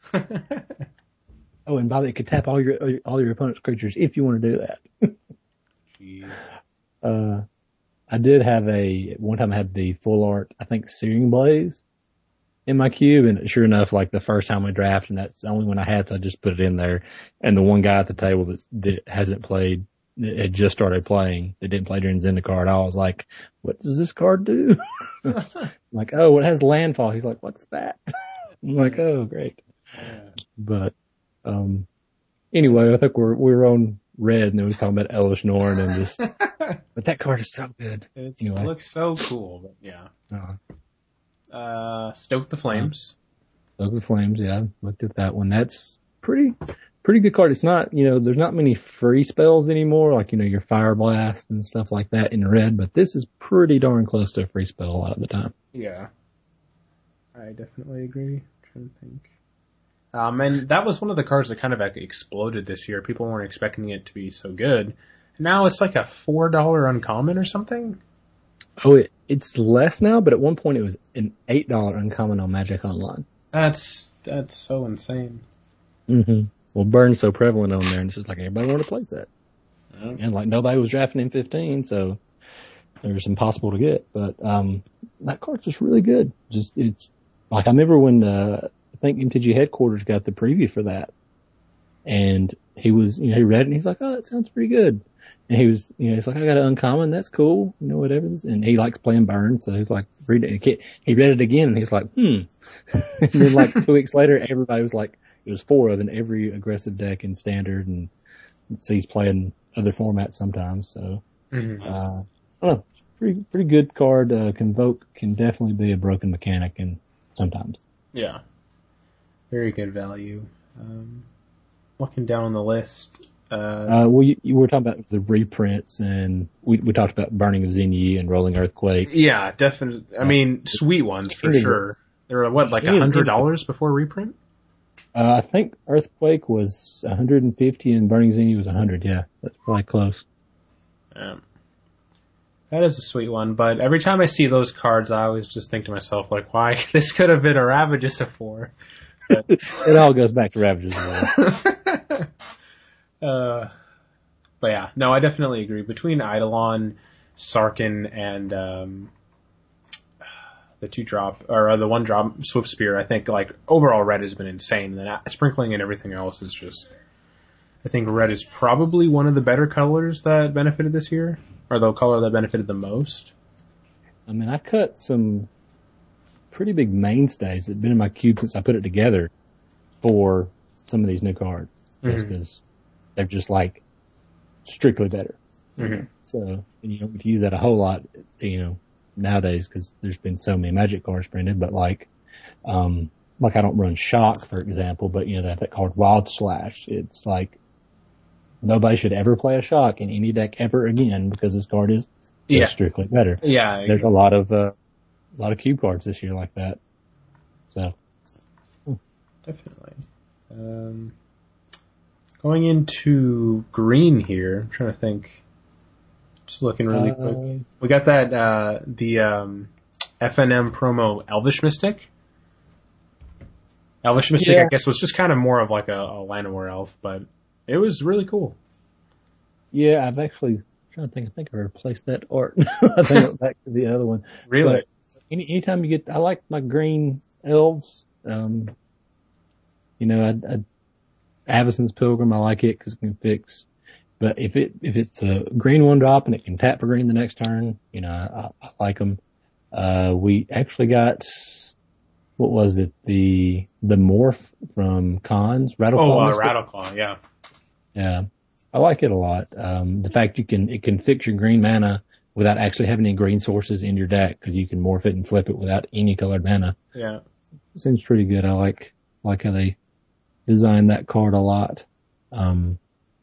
Oh, and by the way, it can tap all your all your opponent's creatures if you want to do that. Jeez. Uh, I did have a, one time I had the full art, I think, Searing Blaze in my cube, and sure enough, like the first time we drafted, and that's the only one I had, so I just put it in there. And the one guy at the table that's, that hasn't played, that had just started playing, that didn't play during Zendikar, I was like, what does this card do? I'm like, oh, it has landfall. He's like, what's that? I'm like, oh, great. Yeah. But, um, anyway, I think we're, we're on red, and then we was talking about Elvish Norn and just, but that card is so good. It's, anyway. It looks so cool, but yeah. Uh, uh, Stoke the Flames. Uh, Stoke the Flames, yeah. I looked at that one. That's pretty, pretty good card. It's not, you know, there's not many free spells anymore, like, you know, your Fire Blast and stuff like that in red, but this is pretty darn close to a free spell a lot of the time. Yeah. I definitely agree. I'm trying to think. Um, and that was one of the cards that kind of exploded this year. People weren't expecting it to be so good. Now it's like a four dollar uncommon or something. Oh, it, it's less now, but at one point it was an eight dollar uncommon on Magic Online. That's that's so insane. Mm-hmm. Well, Burn's so prevalent on there, and it's just like everybody wanted to place that. Okay. And like nobody was drafting in fifteen, so it was impossible to get. But um, that card's just really good. Just it's like I remember when uh, I think M T G headquarters got the preview for that, and he was, you know, he read it and he's like, oh, that sounds pretty good. And he was, you know, he's like, I got an uncommon, that's cool, you know, whatever. And he likes playing Burn, so he's like, read it. He read it again and he's like, hmm. And then like two weeks later, everybody was like, it was four of in every aggressive deck in Standard, and so he's playing other formats sometimes. So, mm-hmm. uh, I don't know, pretty pretty good card. Uh, Convoke can definitely be a broken mechanic, and sometimes. Yeah, very good value. Um, looking down on the list. Uh, uh, well, you, you were talking about the reprints, and we we talked about Burning of Xinyi and Rolling Earthquake. Yeah, definitely. I mean, sweet ones for sure. They were what, like a hundred dollars before reprint? Uh, I think Earthquake was one hundred fifty and Burning Xinyi was one hundred. Yeah, that's probably close. Yeah. That is a sweet one, but every time I see those cards, I always just think to myself, like, why? This could have been a Ravages of four. But it all goes back to Ravages of four. uh, but yeah, no, I definitely agree. Between Eidolon, Sarkhan, and um, the two drop, or the one drop Swift Spear, I think, like, overall red has been insane. And then sprinkling and everything else is just, I think red is probably one of the better colors that benefited this year, or the color that benefited the most. I mean, I cut some pretty big mainstays that have been in my cube since I put it together for some of these new cards. Just because mm-hmm. they're just, like, strictly better. Mm-hmm. So, and you don't get to use that a whole lot, you know, nowadays, because there's been so many Magic cards printed, but like, um, like I don't run Shock, for example, but you know, that, that card Wild Slash, it's like, nobody should ever play a Shock in any deck ever again, because this card is yeah. strictly better. Yeah. There's a lot of, uh, a lot of cube cards this year like that. So. Definitely. Um, going into green here, I'm trying to think. Just looking really uh, quick. We got that, uh, the, um, F N M promo Elvish Mystic. Elvish Mystic, yeah. I guess, was just kind of more of like a, a Llanowar elf, but it was really cool. Yeah, I've actually, I'm trying to think, I think I replaced that art. I think back to the other one. Really? But any, anytime you get, I like my green elves. Um, you know, I, I, Avacyn's Pilgrim, I like it because it can fix But if it if it's a green one drop and it can tap for green the next turn, you know, I, I like them. Uh, we actually got, what was it, the the morph from Cons, Rattleclaw. Oh, uh, Rattleclaw, yeah. Yeah, I like it a lot. Um, the fact you can it can fix your green mana without actually having any green sources in your deck because you can morph it and flip it without any colored mana. Yeah, seems pretty good. I like like how they designed that card a lot. Um,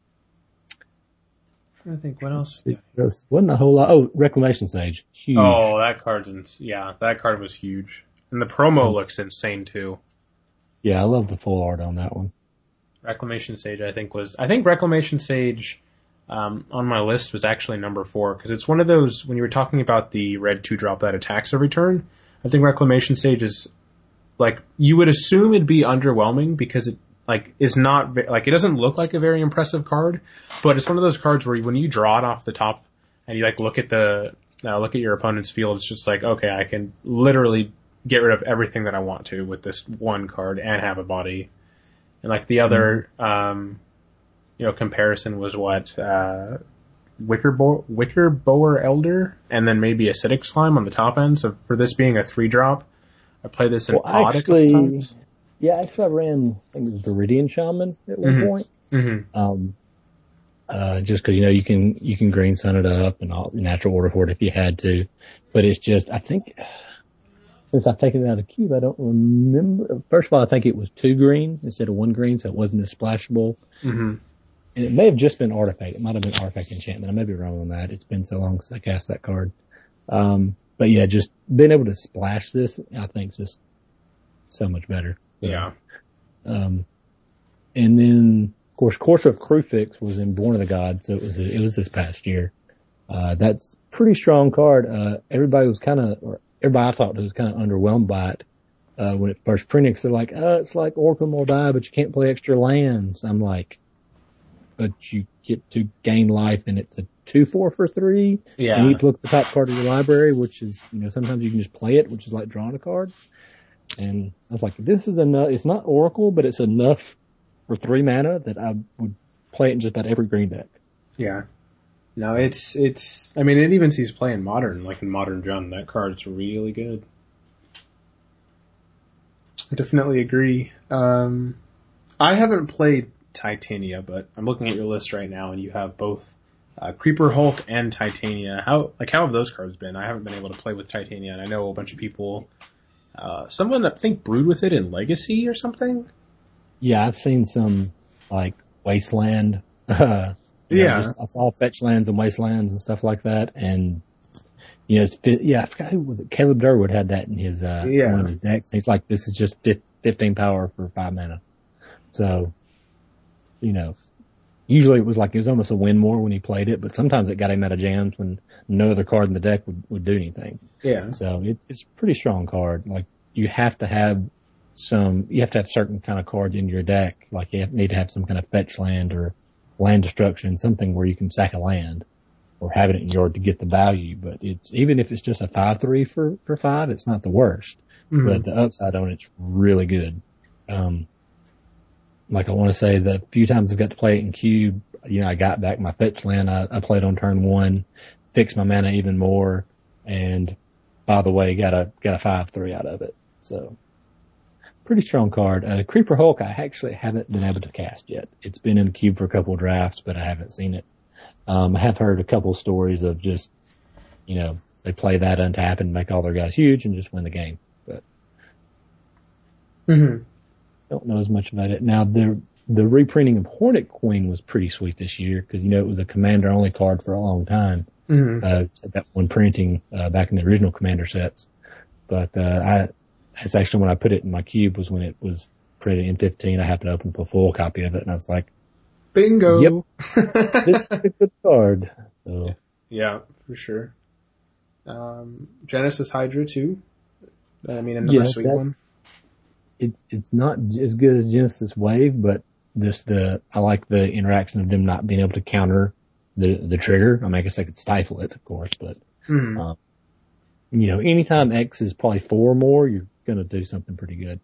I think what else? It wasn't a whole lot. Oh, Reclamation Sage, huge. Oh, that card's ins- yeah, that card was huge, and the promo mm-hmm. looks insane too. Yeah, I love the full art on that one. Reclamation Sage, I think was I think Reclamation Sage um, on my list was actually number four because it's one of those when you were talking about the red two drop that attacks every turn. I think Reclamation Sage is like you would assume it'd be underwhelming because it like is not like it doesn't look like a very impressive card, but it's one of those cards where when you draw it off the top and you like look at the uh, look at your opponent's field, it's just like okay, I can literally get rid of everything that I want to with this one card and have a body. And like the other, um, you know, comparison was what uh, Wicker Bo- Wicker Bower Elder, and then maybe Acidic Slime on the top end. So for this being a three drop, I played this in well, odd actually, a couple times. Yeah, actually, I ran I think it was Viridian Shaman at one mm-hmm. point. Mm-hmm. Um, uh, just because you know you can you can green sun it up and all natural order for it if you had to, but it's just I think. Since I've taken it out of the cube, I don't remember. First of all, I think it was two green instead of one green, so it wasn't as splashable. Mm-hmm. And it may have just been Artifact. It might have been Artifact Enchantment. I may be wrong on that. It's been so long since I cast that card. Um, but yeah, just being able to splash this, I think is just so much better. So, yeah. Um, and then, of course, Course of Kruphix was in Born of the Gods, so it was, it was this past year. Uh, that's pretty strong card. Uh, everybody was kind of, Everybody I talked to was kind of underwhelmed by it uh, when it first printed. They're like, "Oh, it's like Oracle will die, but you can't play extra lands." I'm like, "But you get to gain life, and it's a two four for three. Yeah. And you need to look at the top card of your library, which is, you know, sometimes you can just play it, which is like drawing a card." And I was like, "This is enough. It's not Oracle, but it's enough for three mana that I would play it in just about every green deck." Yeah. No, it's, it's, I mean, it even sees play in Modern, like in Modern Jund. That card's really good. I definitely agree. Um, I haven't played Titania, but I'm looking at your list right now and you have both, uh, Creeper Hulk and Titania. How, like, how have those cards been? I haven't been able to play with Titania and I know a bunch of people, uh, someone I think brewed with it in Legacy or something. Yeah, I've seen some, like, Wasteland, uh, You know, yeah. Just, I saw fetch lands and wastelands and stuff like that. And, you know, it's, yeah, I forgot who was it. Caleb Durwood had that in his, uh, yeah. one of his decks. He's like, this is just fifteen power for five mana. So, you know, usually it was like, it was almost a win more when he played it, but sometimes it got him out of jams when no other card in the deck would, would do anything. Yeah. So it, it's a pretty strong card. Like, you have to have some, you have to have certain kind of cards in your deck. Like, you have, need to have some kind of fetch land or land destruction, something where you can sack a land or have it in your yard to get the value. But it's, even if it's just a five three for, for five, it's not the worst. Mm-hmm. But the upside on it's really good. Um, like I want to say the few times I've got to play it in cube, you know, I got back my fetch land. I, I played on turn one, fixed my mana even more. And by the way, got a, got a five three out of it. So pretty strong card. Uh, Creeper Hulk, I actually haven't been able to cast yet. It's been in the cube for a couple of drafts, but I haven't seen it. Um, I have heard a couple of stories of just, you know, they play that untap and make all their guys huge and just win the game. But mm-hmm. don't know as much about it. Now, the the reprinting of Hornet Queen was pretty sweet this year because, you know, it was a commander-only card for a long time. Mm-hmm. Uh, that one printing uh, back in the original commander sets. But uh, I... That's actually when I put it in my cube was when it was printed in fifteen. I happened to open up a full copy of it and I was like, bingo. Yep. This is a good card. So. Yeah, for sure. Um, Genesis Hydra too. I mean, another yeah, sweet one. It, it's not as good as Genesis Wave, but just the, I like the interaction of them not being able to counter the, the trigger. I mean, I guess they could stifle it, of course, but, mm-hmm. um, you know, anytime X is probably four or more, you're going to do something pretty good.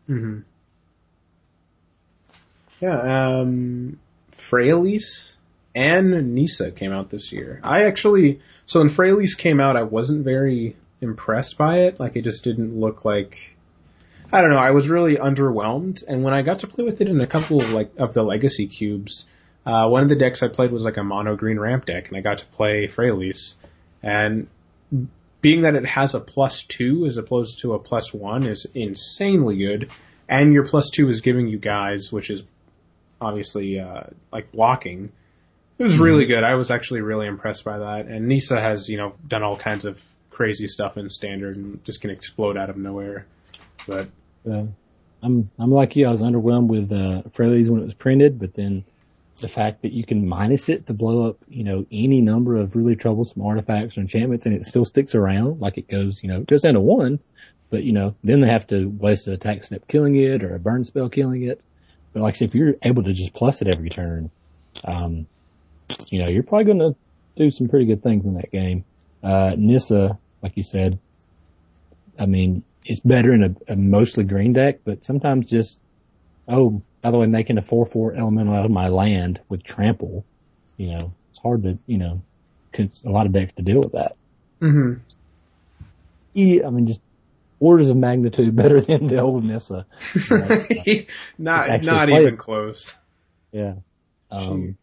Mm-hmm. Yeah, um, Freyalise, and Nissa came out this year. I actually, so when Fraley's came out, I wasn't very impressed by it. Like, it just didn't look like, I don't know, I was really underwhelmed. And when I got to play with it in a couple of, like, of the Legacy cubes, uh, one of the decks I played was like a mono green ramp deck, and I got to play Fraley's. And being that it has a plus two as opposed to a plus one is insanely good. And your plus two is giving you guys, which is obviously, uh, like blocking. It was really good. I was actually really impressed by that. And Nissa has, you know, done all kinds of crazy stuff in Standard and just can explode out of nowhere. But uh, I'm I'm like you. I was underwhelmed with uh, Fraley's when it was printed, but then the fact that you can minus it to blow up, you know, any number of really troublesome artifacts or enchantments, and it still sticks around. Like it goes, you know, it goes down to one, but you know, then they have to waste an attack step killing it or a burn spell killing it. But like I said, if you're able to just plus it every turn, um, you know, you're probably going to do some pretty good things in that game. Uh, Nissa, like you said, I mean, it's better in a, a mostly green deck, but sometimes just, oh, by the way, making a four four elemental out of my land with trample, you know, it's hard to, you know, a lot of decks to deal with that. Mm-hmm. Yeah, I mean, just orders of magnitude better than the old Nissa. You know, not not even close. Yeah. Um,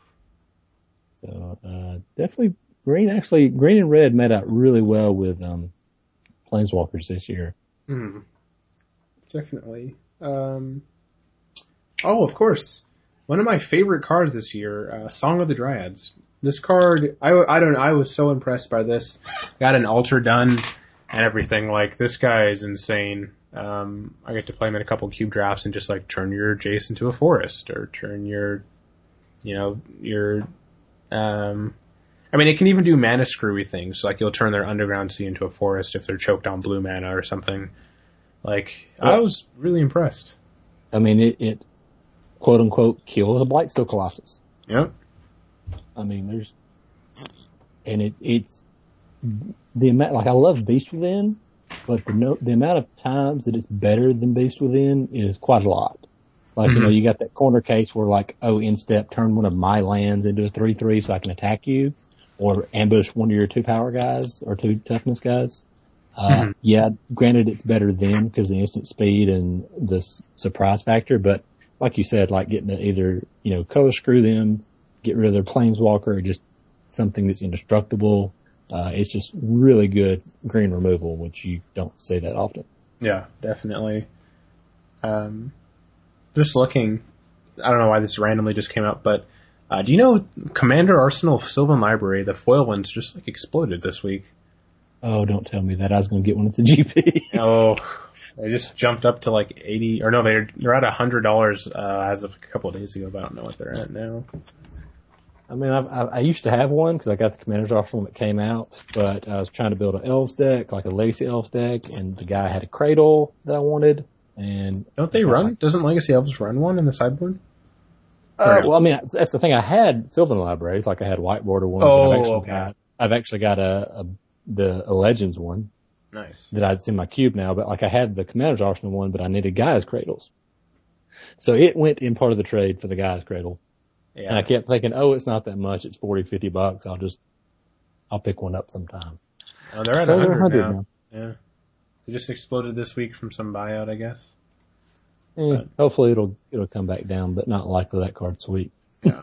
so, uh, definitely green, actually, green and red made out really well with, um, Planeswalkers this year. Mm. Definitely. Um, oh, of course. One of my favorite cards this year, uh, Song of the Dryads. This card, I, I don't know, I was so impressed by this. Got an altar done and everything. Like, this guy is insane. Um, I get to play him in a couple cube drafts and just, like, turn your Jace into a forest, or turn your, you know, your, um, I mean, it can even do mana screwy things. Like, you'll turn their Underground Sea into a forest if they're choked on blue mana or something. Like, well, I was really impressed. I mean, it, it quote unquote kills a Blightsteel Colossus. Yep. I mean, there's, and it, it's, the amount, like, I love Beast Within, but the no, the amount of times that it's better than Beast Within is quite a lot. Like, mm-hmm. you know, you got that corner case where, like, oh, in step, turn one of my lands into a three three so I can attack you, or ambush one of your two power guys or two toughness guys. Uh, mm-hmm. Yeah, granted it's better then because of the instant speed and the surprise factor, but like you said, like getting to either, you know, color screw them, get rid of their planeswalker, or just something that's indestructible. Uh, it's just really good green removal, which you don't say that often. Yeah, definitely. Um, just looking, I don't know why this randomly just came out, but uh, do you know Commander Arsenal of Sylvan Library, the foil ones just like exploded this week? Oh, don't tell me that. I was going to get one at the G P. Oh, they just jumped up to like eighty, or no, they're, they're at one hundred dollars uh, as of a couple of days ago, but I don't know what they're at now. I mean, I've, I, I used to have one because I got the Commander's Arsenal when it came out, but I was trying to build an Elves deck, like a Legacy Elves deck, and the guy had a Cradle that I wanted, and... Don't they run? Like, doesn't Legacy Elves run one in the sideboard? Uh, well, I mean, that's the thing. I had Sylvan Libraries, like I had white border ones. Oh, and I've actually okay. got, I've actually got a, a the a Legends one. Nice. That I'd in my cube now, but like I had the Commander's Arsenal one, but I needed Gaia's Cradles. So it went in part of the trade for the Gaia's Cradle. Yeah. And I kept thinking, oh, it's not that much. It's forty, fifty bucks. I'll just, I'll pick one up sometime. Oh, they're at so one hundred, one hundred now. now. Yeah. They just exploded this week from some buyout, I guess. Eh, hopefully it'll, it'll come back down, but not likely. That card's sweet. Yeah.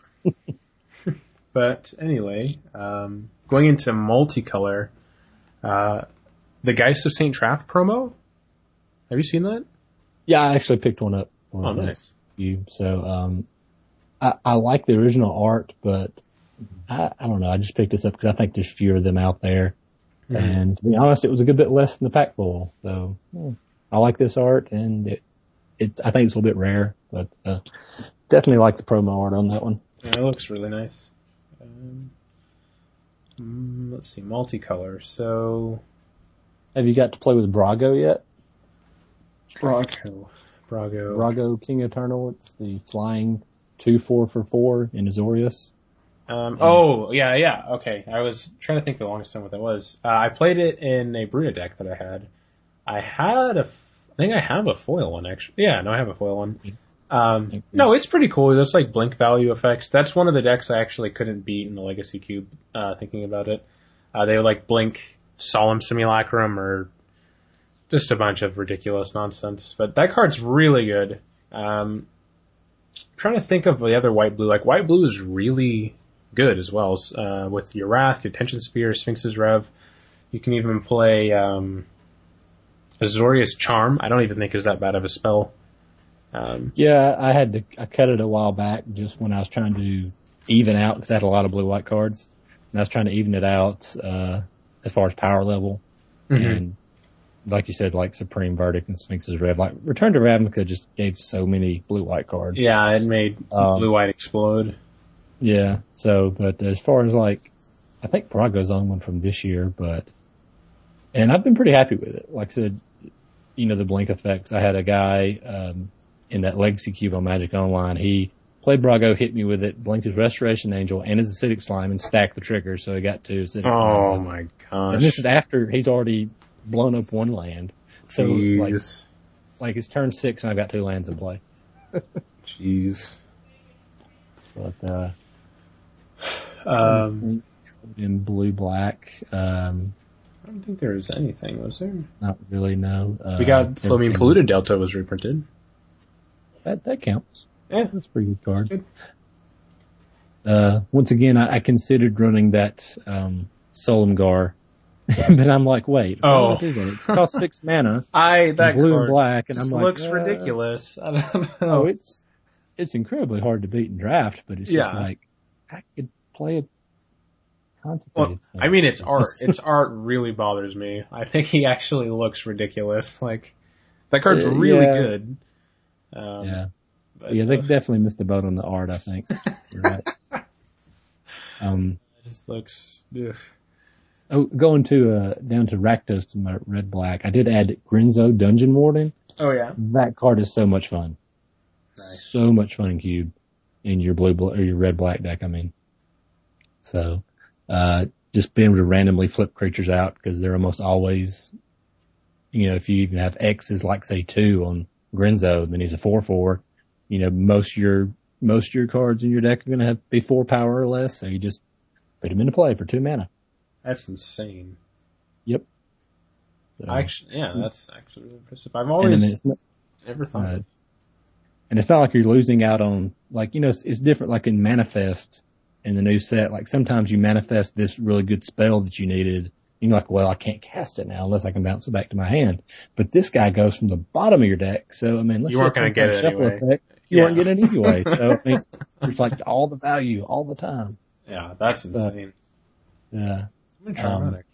But anyway, um, going into multicolor, uh, the Geist of Saint Traff promo. Have you seen that? Yeah, I actually picked one up. Oh, nice. You. So, um, I, I like the original art, but I, I don't know. I just picked this up because I think there's fewer of them out there. Mm-hmm. And to be honest, it was a good bit less than the pack full. So yeah, I like this art, and it, it, I think it's a little bit rare, but, uh, definitely like the promo art on that one. Yeah, it looks really nice. Um, mm, let's see, multicolor. So, have you got to play with Brago yet? Brago. Brago. Brago King Eternal. It's the flying two four for four in Azorius. Um, oh, yeah, yeah, okay. I was trying to think the longest time what that was. Uh, I played it in a Bruna deck that I had. I had a, I think I have a foil one, actually. Yeah, no, I have a foil one. Um, no, it's pretty cool. There's like blink value effects. That's one of the decks I actually couldn't beat in the Legacy Cube, uh, thinking about it. Uh, they would like blink Solemn Simulacrum or just a bunch of ridiculous nonsense. But that card's really good. Um, I'm trying to think of the other white-blue. Like, white-blue is really good as well. Uh, with your Wrath, your Tension Spear, Sphinx's Rev. You can even play, um, Azorius Charm. I don't even think is that bad of a spell. Um, yeah, I had to, I cut it a while back just when I was trying to even out, because I had a lot of blue-white cards. And I was trying to even it out, uh, as far as power level. Mm-hmm. And like you said, like Supreme Verdict and Sphinx's Rev, like Return to Ravnica just gave so many blue-white cards. Yeah, it made um, blue-white explode. Yeah, so, but as far as like, I think Brago's on one from this year, but, and I've been pretty happy with it. Like I said, you know, the blink effects. I had a guy, um, in that Legacy Cube on Magic Online. He played Brago, hit me with it, blinked his Restoration Angel and his Acidic Slime and stacked the trigger, so he got two Acidic Slime. Oh my gosh. And this is after he's already blown up one land. So, Jeez. like, like it's turn six and I've got two lands in play. Jeez. But, uh, um, in blue black, um, I don't think there was anything, was there? Not really, no. Uh, we got, I mean, Polluted Delta was reprinted. That, that counts. Yeah. That's a pretty good card. Good. Uh, once again, I, I considered running that, um, Solemgar, but I'm like, wait, oh, what is it? It's cost six mana. I, that blue card and black, and I'm like, looks uh, ridiculous. I don't know. Oh, it's, it's incredibly hard to beat in draft, but it's yeah. just like, I could play it. Well, I mean, it's art. Its art really bothers me. I think he actually looks ridiculous. Like, that card's uh, really yeah. good. Um, yeah. But, yeah, they uh, definitely missed the boat on the art, I think. You're right. Um, it just looks, ugh. Oh, going to, uh, down to Rakdos to my red black, I did add Grinzo Dungeon Warden. Oh yeah. That card is so much fun. Nice. So much fun in Cube. In your blue, or your red black deck, I mean. So, uh, just being able to randomly flip creatures out, because they're almost always, you know, if you even have X's like say two on Grinzo, then he's a four four. You know, most of your, most of your cards in your deck are going to have be four power or less, so you just put them into play for two mana. That's insane. Yep. So, actually, yeah, that's actually really impressive. I've always not, never thought uh, of it. And it's not like you're losing out on, like, you know, it's, it's different like in Manifest in the new set. Like sometimes you manifest this really good spell that you needed. You're like, well, I can't cast it now unless I can bounce it back to my hand. But this guy goes from the bottom of your deck. So, I mean, let's you weren't going to get it anyway. Effect. You yeah. weren't getting it anyway. So, I mean, it's like all the value all the time. Yeah, that's insane. But, yeah. I'm try um, that,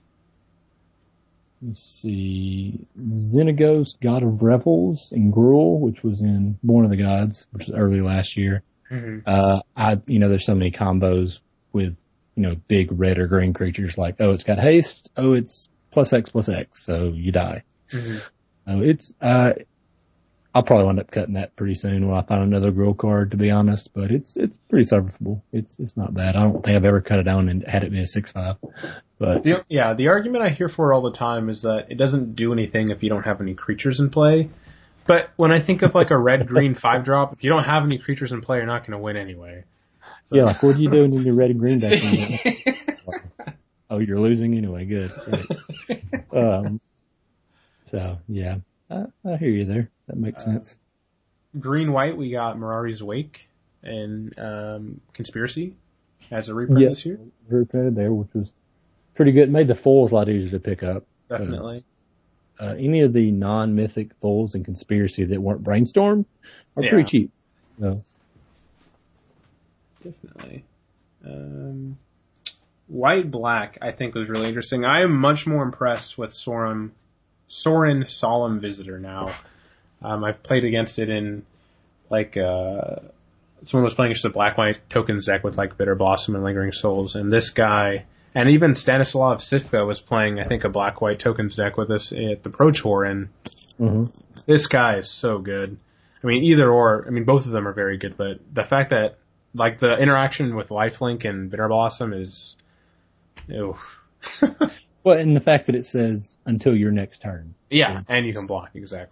let's see. Xenagos, God of Revels, and Gruul, which was in Born of the Gods, which was early last year. Mm-hmm. Uh, I, you know, there's so many combos with, you know, big red or green creatures like, oh, it's got haste. Oh, it's plus X plus X. So you die. Mm-hmm. So it's, uh, I'll probably wind up cutting that pretty soon when I find another Gruul card, to be honest, but it's, it's pretty serviceable. It's, it's not bad. I don't think I've ever cut it down and had it be a six five, but. The, yeah, the argument I hear for it all the time is that it doesn't do anything if you don't have any creatures in play. But when I think of like a red-green five-drop, if you don't have any creatures in play, you're not going to win anyway. So. Yeah, like what are you doing in your red and green deck? Oh, you're losing anyway. Good. Right. Um, so yeah, I, I hear you there. That makes uh, sense. Green-white, we got Mirari's Wake and um, Conspiracy as a reprint yeah, this year. Reprinted there, which was pretty good. It made the foils a lot easier to pick up. Definitely. Uh, any of the non-mythic foils and Conspiracy that weren't Brainstorm are yeah. pretty cheap. So. Definitely. Um, White Black, I think, was really interesting. I am much more impressed with Sorin, Sorin Solemn Visitor now. Um, I've played against it in, like, uh, someone was playing just a black-white tokens deck with, like, Bitter Blossom and Lingering Souls, and this guy, and even Stanislav Sifka was playing, I think, a black-white tokens deck with us at the Pro Tour, and mm-hmm. this guy is so good. I mean, either or, I mean, both of them are very good, but the fact that, like, the interaction with Lifelink and Bitter Blossom is, ew. Well, and the fact that it says until your next turn. Yeah, and you can block, exactly.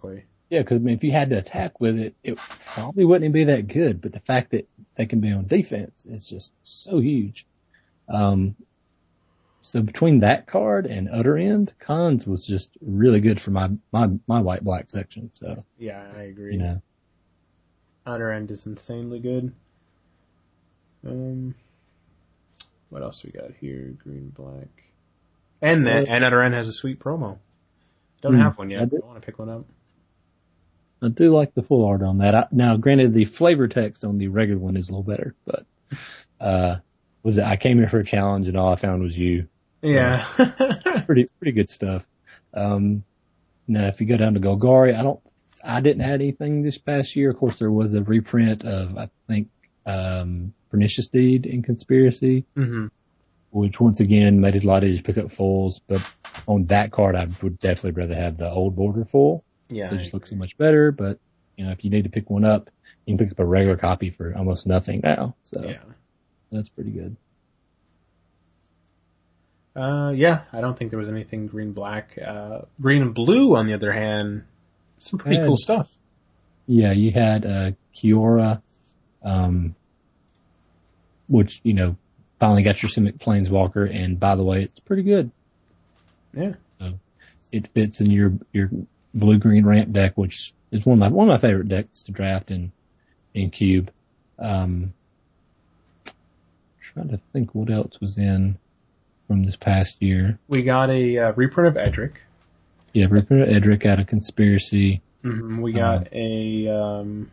Yeah, because I mean, if you had to attack with it, it probably wouldn't be that good. But the fact that they can be on defense is just so huge. Um, so between that card and Utter End, Cons was just really good for my my my white black section. So yeah, I agree. You know, Utter End is insanely good. Um, what else we got here? Green, black, and that and Utter End has a sweet promo. Don't hmm, have one yet. I, I want to pick one up. I do like the full art on that. I, now, granted, the flavor text on the regular one is a little better, but uh, was it? I came here for a challenge, and all I found was you. Yeah, uh, pretty pretty good stuff. Um, now, if you go down to Golgari, I don't. I didn't add anything this past year. Of course, there was a reprint of I think um, Pernicious Deed in Conspiracy, mm-hmm. which once again made it a lot easier to pick up fulls. But on that card, I would definitely rather have the old border full. Yeah, it just looks so much better. But you know, if you need to pick one up, you can pick up a regular copy for almost nothing now. So yeah, that's pretty good. Uh, yeah, I don't think there was anything green black. Uh, green and blue, on the other hand, some pretty had, cool stuff. Yeah, you had uh, Kiora, um, which you know finally got your Simic Planeswalker, and by the way, it's pretty good. Yeah, so it fits in your your blue-green ramp deck, which is one of my one of my favorite decks to draft in in Cube. Um, trying to think what else was in from this past year. We got a uh, reprint of Edric. Yeah, reprint of Edric out of Conspiracy. Mm-hmm. We got um, a. Um,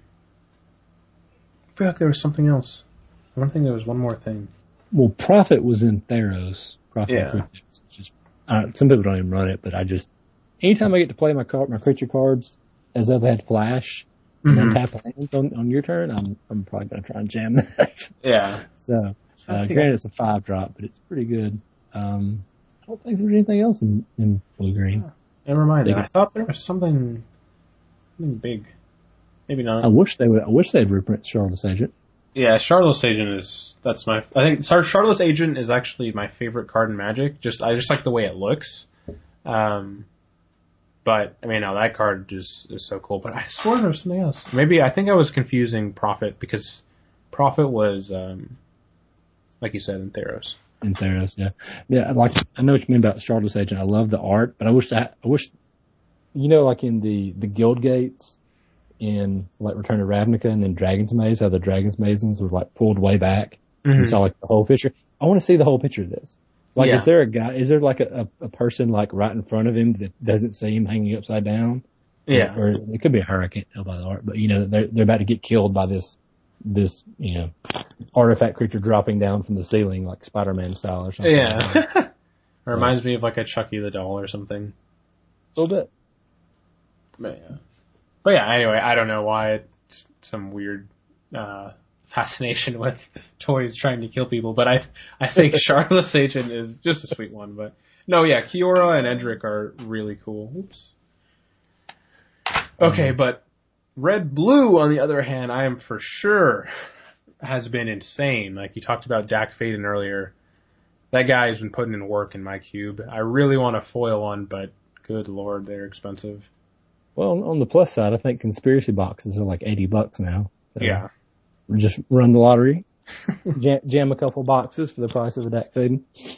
I feel like there was something else. I don't think there was one more thing. Well, Prophet was in Theros. Prophet yeah. Just, uh, some people don't even run it, but I just anytime I get to play my card, my creature cards as though they had flash, mm-hmm. and then tap hands on, on your turn, I'm I'm probably gonna try and jam that. Yeah. So, uh, granted it's a five drop, but it's pretty good. Um, I don't think there's anything else in, in blue green. Never mind. I thought there was something, something big. Maybe not. I wish they would. I wish they'd reprint Shardless Agent. Yeah, Shardless Agent is that's my. I think Shardless Agent is actually my favorite card in Magic. Just I just like the way it looks. Um, but I mean, no, that card just is so cool. But I swore there was something else. Maybe I think I was confusing Prophet because Prophet was, um, like you said, in Theros. In Theros, yeah, yeah. Like I know what you mean about Shardless Agent. I love the art, but I wish I, I wish, you know, like in the the guild gates in like Return of Ravnica and then Dragon's Maze, how the Dragon's Mazes were like pulled way back. Mm-hmm. You saw like the whole picture. I want to see the whole picture of this. Like, yeah. is there a guy? Is there like a, a, a person like right in front of him that doesn't see him hanging upside down? Yeah, or, or it could be a hurricane. I can't tell by the art, but you know they're they're about to get killed by this this you know artifact creature dropping down from the ceiling like Spider-Man style or something. Yeah, it reminds yeah. me of like a Chucky the Doll or something. A little bit. But yeah, but yeah. Anyway, I don't know why it's some weird uh, fascination with toys trying to kill people, but I I think Shardless Agent is just a sweet one. But no, yeah, Kiora and Edric are really cool. Oops. Okay, mm-hmm. but Red Blue, on the other hand, I am for sure has been insane. Like you talked about Dak Faden earlier. That guy has been putting in work in my cube. I really want a foil one, but good lord, they're expensive. Well, on the plus side, I think conspiracy boxes are like eighty bucks now. So yeah. Just run the lottery, jam, jam a couple boxes for the price of a Dak Faden.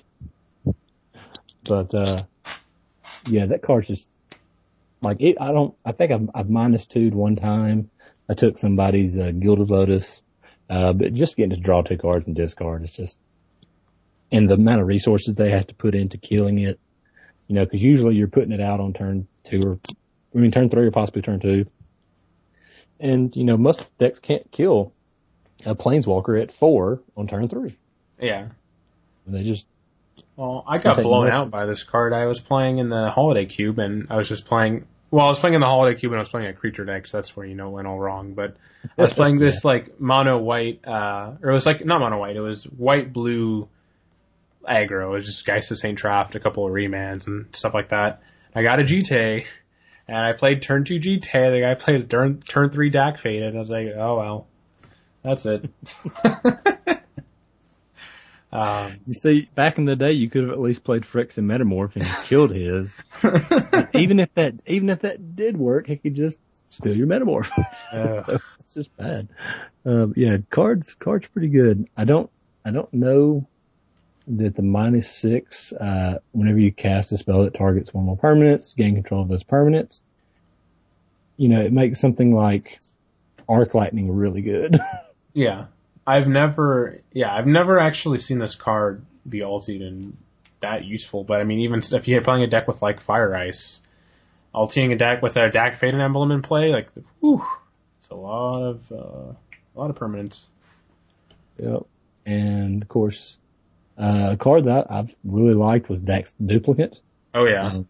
But, uh, yeah, that card's just, like, it, I don't, I think I've, I've minus two'd one time. I took somebody's, uh, Gilded Lotus, uh, but just getting to draw two cards and discard is just, and the amount of resources they have to put into killing it, you know, cause usually you're putting it out on turn two or, I mean, turn three or possibly turn two. And, you know, most decks can't kill a Planeswalker at four on turn three. Yeah. They just, Well, I got blown out by this card. I was playing in the Holiday Cube, and I was just playing. Well, I was playing in the Holiday Cube, and I was playing a creature deck, so that's where you know it went all wrong. But I was playing this like mono white, uh, or it was like not mono white. It was white blue aggro. It was just Geist of Saint Traft, a couple of remands and stuff like that. I got a G T A, and I played turn two G T A. The guy played turn turn three Dak Faden, and I was like, oh well, that's it. Um, you see, back in the day, you could have at least played Phyrexian Metamorph and killed his. Even if that, even if that did work, he could just steal your Metamorph. Uh, It's just bad. Um, yeah, cards, cards pretty good. I don't, I don't know that the minus six, uh, whenever you cast a spell that targets one more permanents, gain control of those permanents, you know, it makes something like Arc Lightning really good. yeah. I've never, yeah, I've never actually seen this card be ultied and that useful, but I mean, even if you're playing a deck with like Fire Ice, ulting a deck with a Dack Faded Emblem in play, like, whew, it's a lot of, uh, a lot of permanents. Yep. And of course, uh, a card that I've really liked was Dax Duplicate. Oh yeah. Um,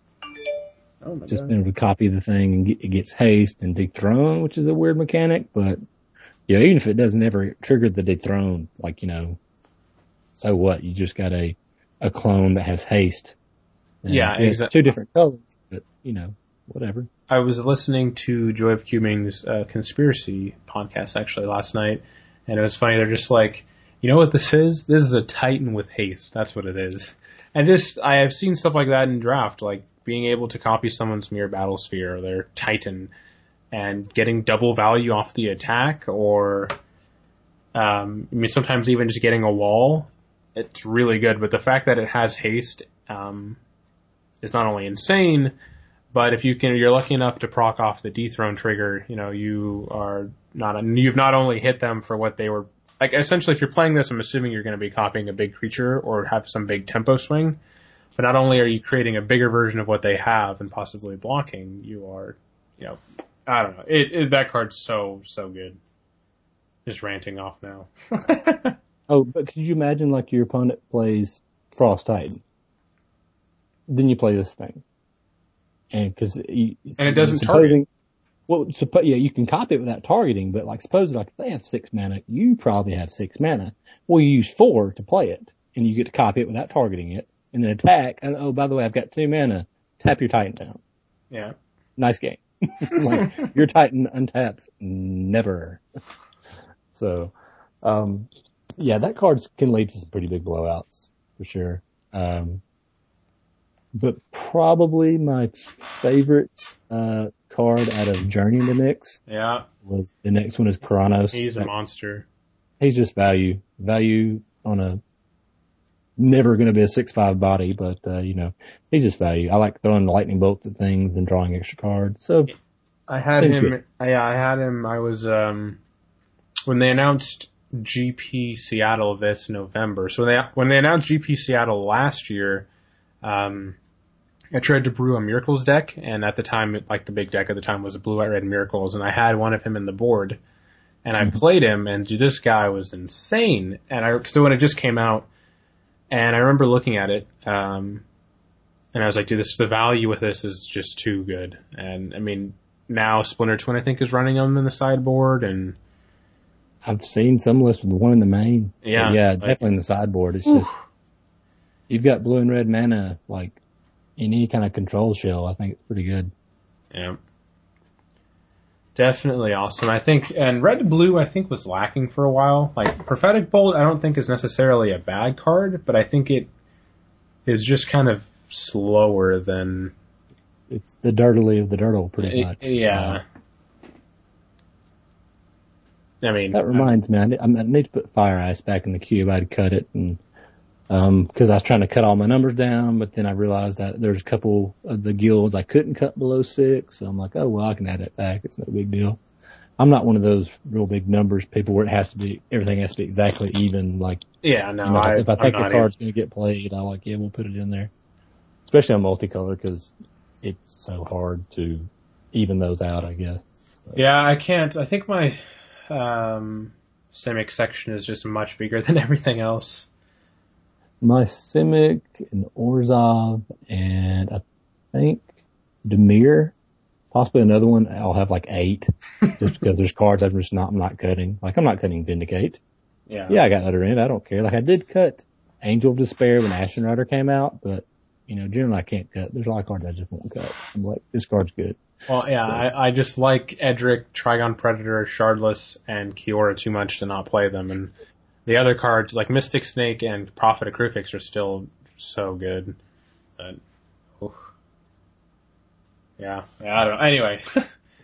oh my just god. been able to copy the thing and get, it gets haste and dethrone, which is a weird mechanic, but you know, even if it doesn't ever trigger the dethrone, like, you know, so what? You just got a, a clone that has haste. And Yeah, exactly. Two different colors, but you know, whatever. I was listening to Joy of Cubing's uh, conspiracy podcast actually last night, and it was funny. They're just like, you know what this is? This is a Titan with haste. That's what it is. And just, I have seen stuff like that in draft, like being able to copy someone's Mirror Battlesphere or their Titan and getting double value off the attack, or um, I mean, sometimes even just getting a wall. It's really good, but the fact that it has haste um, is not only insane, but if you can, you're lucky enough to proc off the dethrone trigger, you know, you are not, you've not only hit them for what they were, like, essentially if you're playing this, I'm assuming you're going to be copying a big creature or have some big tempo swing, but not only are you creating a bigger version of what they have and possibly blocking, you are, you know, I don't know, it, it that card's so, so good. Just ranting off now. Oh, but could you imagine like your opponent plays Frost Titan? Then you play this thing. And cause you, and it doesn't supposing, target. Well, suppo- yeah, you can copy it without targeting, but like suppose like if they have six mana, you probably have six mana. Well, you use four to play it, and you get to copy it without targeting it, and then attack, and oh, by the way, I've got two mana. Tap your Titan down. Yeah. Nice game. Like, your Titan untaps never. So, um, yeah, that card can lead to some pretty big blowouts, for sure. Um, but probably my favorite, uh, card out of Journey into Nyx. Yeah. Was the next one is Keranos. He's a that, monster. He's just value. Value on a, never gonna be a six five body, but, uh, you know, he's just value. I like throwing lightning bolts at things and drawing extra cards. So. I had him, good. yeah, I had him, I was, um, when they announced G P Seattle this November, so when they, when they announced G P Seattle last year, um, I tried to brew a Miracles deck, and at the time, like the big deck at the time was a blue, white, red Miracles, and I had one of him in the board, and I mm-hmm. played him, and dude, this guy was insane. And I, so when it just came out, and I remember looking at it, um, and I was like, dude, this, the value with this is just too good. And I mean, now Splinter Twin, I think, is running them in the sideboard, and I've seen some lists with one in the main. Yeah. Yeah, like, definitely in the sideboard. It's oof. just, you've got blue and red mana, like, in any kind of control shell. I think it's pretty good. Yeah. Definitely awesome. I think, and red blue, I think, was lacking for a while. Like, Prophetic Bolt, I don't think is necessarily a bad card, but I think it is just kind of slower than. It's the dirtily of the dirtle, pretty much. It, yeah. Uh, I mean. That reminds I, me, I need, I need to put Fire Ice back in the cube. I'd cut it and, um, cause I was trying to cut all my numbers down, but then I realized that there's a couple of the guilds I couldn't cut below six. So I'm like, oh, well, I can add it back. It's no big deal. I'm not one of those real big numbers people where it has to be, everything has to be exactly even. Like, yeah, no, you know, I, if I think the card's going to get played, I like, yeah, we'll put it in there. Especially on multicolor, cause it's so hard to even those out, I guess. But. Yeah, I can't. I think my, um, Simic section is just much bigger than everything else. My Simic and Orzhov and I think Dimir, possibly another one. I'll have like eight just because there's cards I'm just not, I'm not cutting. Like I'm not cutting Vindicate. Yeah. Yeah, I got Utter End. I don't care. Like I did cut Angel of Despair when Ashen Rider came out, but you know, generally I can't cut. There's a lot of cards I just won't cut. I'm like, this card's good. Well, yeah, but, I, I just like Edric, Trigon Predator, Shardless, and Kiora too much to not play them, and the other cards, like Mystic Snake and Prophet of Krufix, are still so good. But, oof. Yeah, yeah, I don't know. Anyway,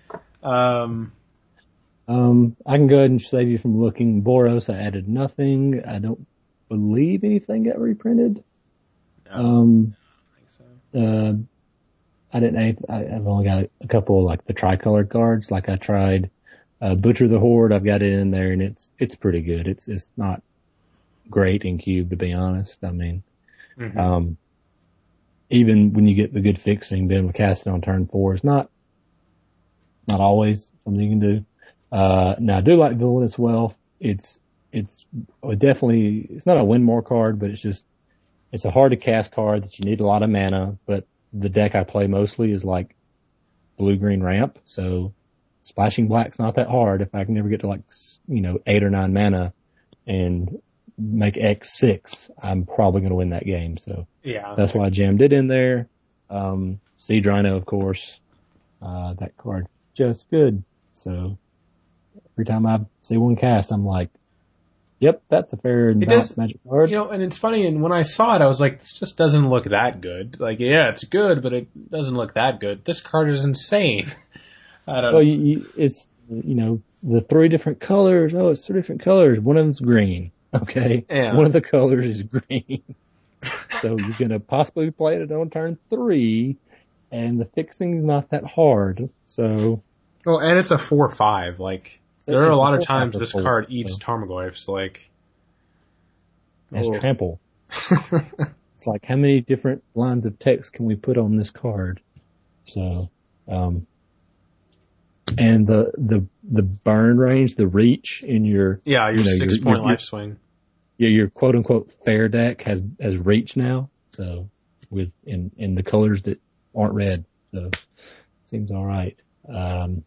Um, Um, I can go ahead and save you from looking. Boros, I added nothing. I don't believe anything got reprinted. no, Um, I don't think so. uh, I didn't, I, I've only got a couple of like the tricolor cards. Like I tried, uh, Butcher the Horde. I've got it in there and it's, it's pretty good. It's, it's not great in cube, to be honest. I mean, Mm-hmm. um, even when you get the good fixing, being able to cast it on turn four is not, not always something you can do. Uh, now I do like Villainous Wealth. It's, it's definitely, it's not a win more card, but it's just, it's a hard to cast card that you need a lot of mana, but the deck I play mostly is like blue green ramp. So splashing black's not that hard. If I can never get to like, you know, eight or nine mana and make X six, I'm probably going to win that game. So Yeah. that's why I jammed it in there. Um, Siege Rhino, of course, uh, that card just good. So every time I see one cast, I'm like, yep, that's a fair and It balanced does- magic card. You know, and it's funny, and when I saw it, I was like, this just doesn't look that good. Like, yeah, it's good, but it doesn't look that good. This card is insane. I don't know. Well, you, you, it's, you know, the three different colors. Oh, it's three different colors. One of them's green. Okay. Yeah. One of the colors is green. So you're going to possibly play it on turn three, and the fixing's not that hard. So. Well, and it's a four five. Like, there are a It's lot of four times five this or card four, eats so. Tarmogoyfs, like. That's Oh. trample. It's like, how many different lines of text can we put on this card? So, um, and the, the, the burn range, the reach in your, Yeah, your you know, six your- point your- life swing. your, your quote unquote fair deck has, has reach now. So with, in, in the colors that aren't red. So seems alright. Um,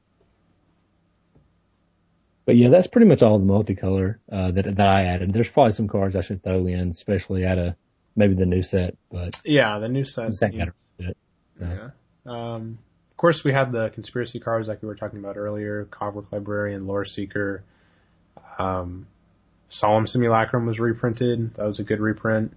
but yeah, that's pretty much all the multicolor, uh, that, that I added. There's probably some cards I should throw in, especially out of maybe the new set, but Yeah, the new set. that got it. Yeah. Um, of course, we had the conspiracy cards like we were talking about earlier. Cogwork Librarian, Lore Seeker. Um, Solemn Simulacrum was reprinted. That was a good reprint.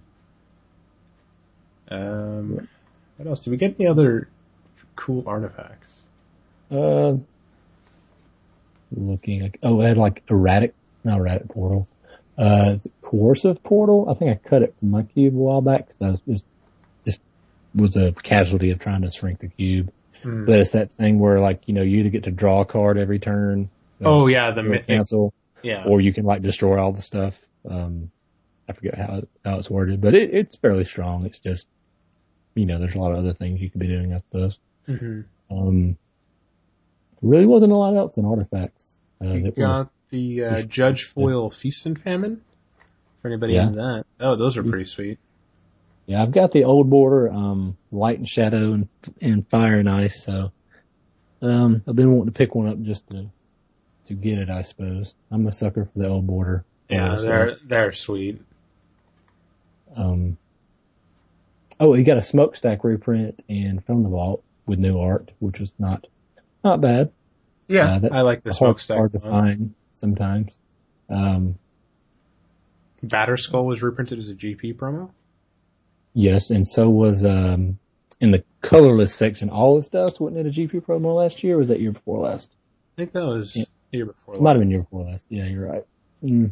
Um, what else? Did we get any other cool artifacts? Uh, looking like, oh, I had like erratic, not erratic portal. Uh, is it coercive portal? I think I cut it from my cube a while back because I was just, just was a casualty of trying to shrink the cube. Hmm. But it's that thing where like, you know, you either get to draw a card every turn. Oh yeah, the or mythic. cancel, Yeah. or you can like destroy all the stuff. Um, I forget how, how it's worded, but it, it's fairly strong. It's just, you know, there's a lot of other things you could be doing, I suppose. Mm-hmm. Um, really wasn't a lot else in artifacts. Uh, We that were, got the uh, Judge Foil Feast and Famine. For anybody Yeah. into that. Oh, those are pretty sweet. yeah, I've got the old border, um, light and shadow and, and fire and ice. So, um, I've been wanting to pick one up just to, to get it, I suppose. I'm a sucker for the old border. Yeah, So, they're they're sweet. Um, oh, you got a smokestack reprint in From the Vault with new art, which was not, not bad. Yeah, Uh, that's I like the hard, smokestack. hard to one. find sometimes. Um, Batterskull was reprinted as a G P promo. yes, and so was, um, in the colorless section, all this stuff, wasn't it a G P promo last year, or was that year before last? I think that was Yeah. the year before. It might have last. been year before last. Yeah, you're right. Mm.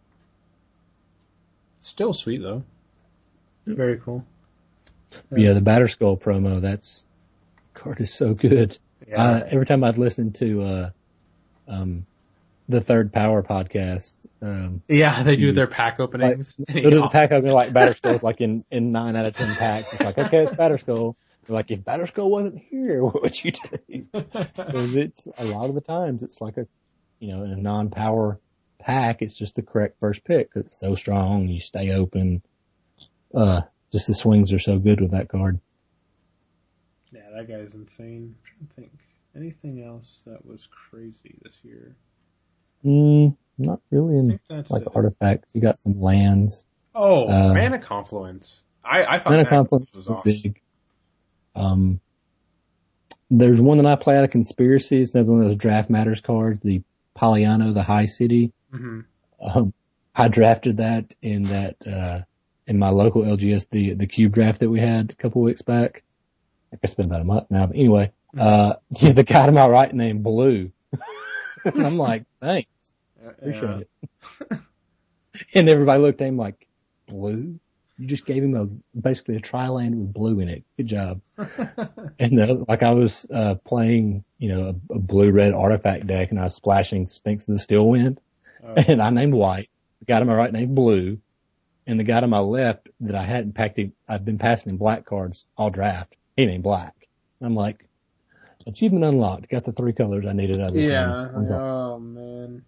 Still sweet though. Very cool. Yeah, the Batterskull promo, that's, card is so good. Yeah. Uh, every time I'd listen to, uh, um, the Third Power podcast, um, yeah, they do their pack openings. Go to the pack opening like Batterskull's like in, in nine out of ten packs. It's like, okay, it's Batterskull. They're like, if Batterskull wasn't here, what would you do? 'Cause it's, a lot of the times, it's like a, you know, in a non-power pack, it's just the correct first pick. It's so strong, you stay open. Uh, just the swings are so good with that card. Yeah, that guy's insane. I'm trying to think. Anything else that was crazy this year? Mm, not really I in think that's like it. artifacts. You got some lands. Oh, uh, Mana Confluence. I, I thought Mana Mana Confluence was was awesome. big. Um, there's one that I play out of Conspiracy. It's another one of those Draft Matters cards, the Poliano, the High City. Mm-hmm. Um, I drafted that in that, uh, in my local L G S, the, the cube draft that we had a couple weeks back. I guess it's been about a month now, but anyway, Uh, yeah, the guy to my right named Blue. And I'm like, thanks. Appreciate yeah. it. And everybody looked at him like, Blue? You just gave him a, basically a tri-land with blue in it. Good job. And uh, like I was, uh, playing, you know, a, a blue-red artifact deck and I was splashing Sphinx of the Stillwind. Oh. And I named White. The guy to my right named Blue. And the guy to my left that I hadn't packed him, I've been passing him black cards all draft. He named Black. I'm like, achievement unlocked. Got the three colors I needed out of this Yeah. Oh, man.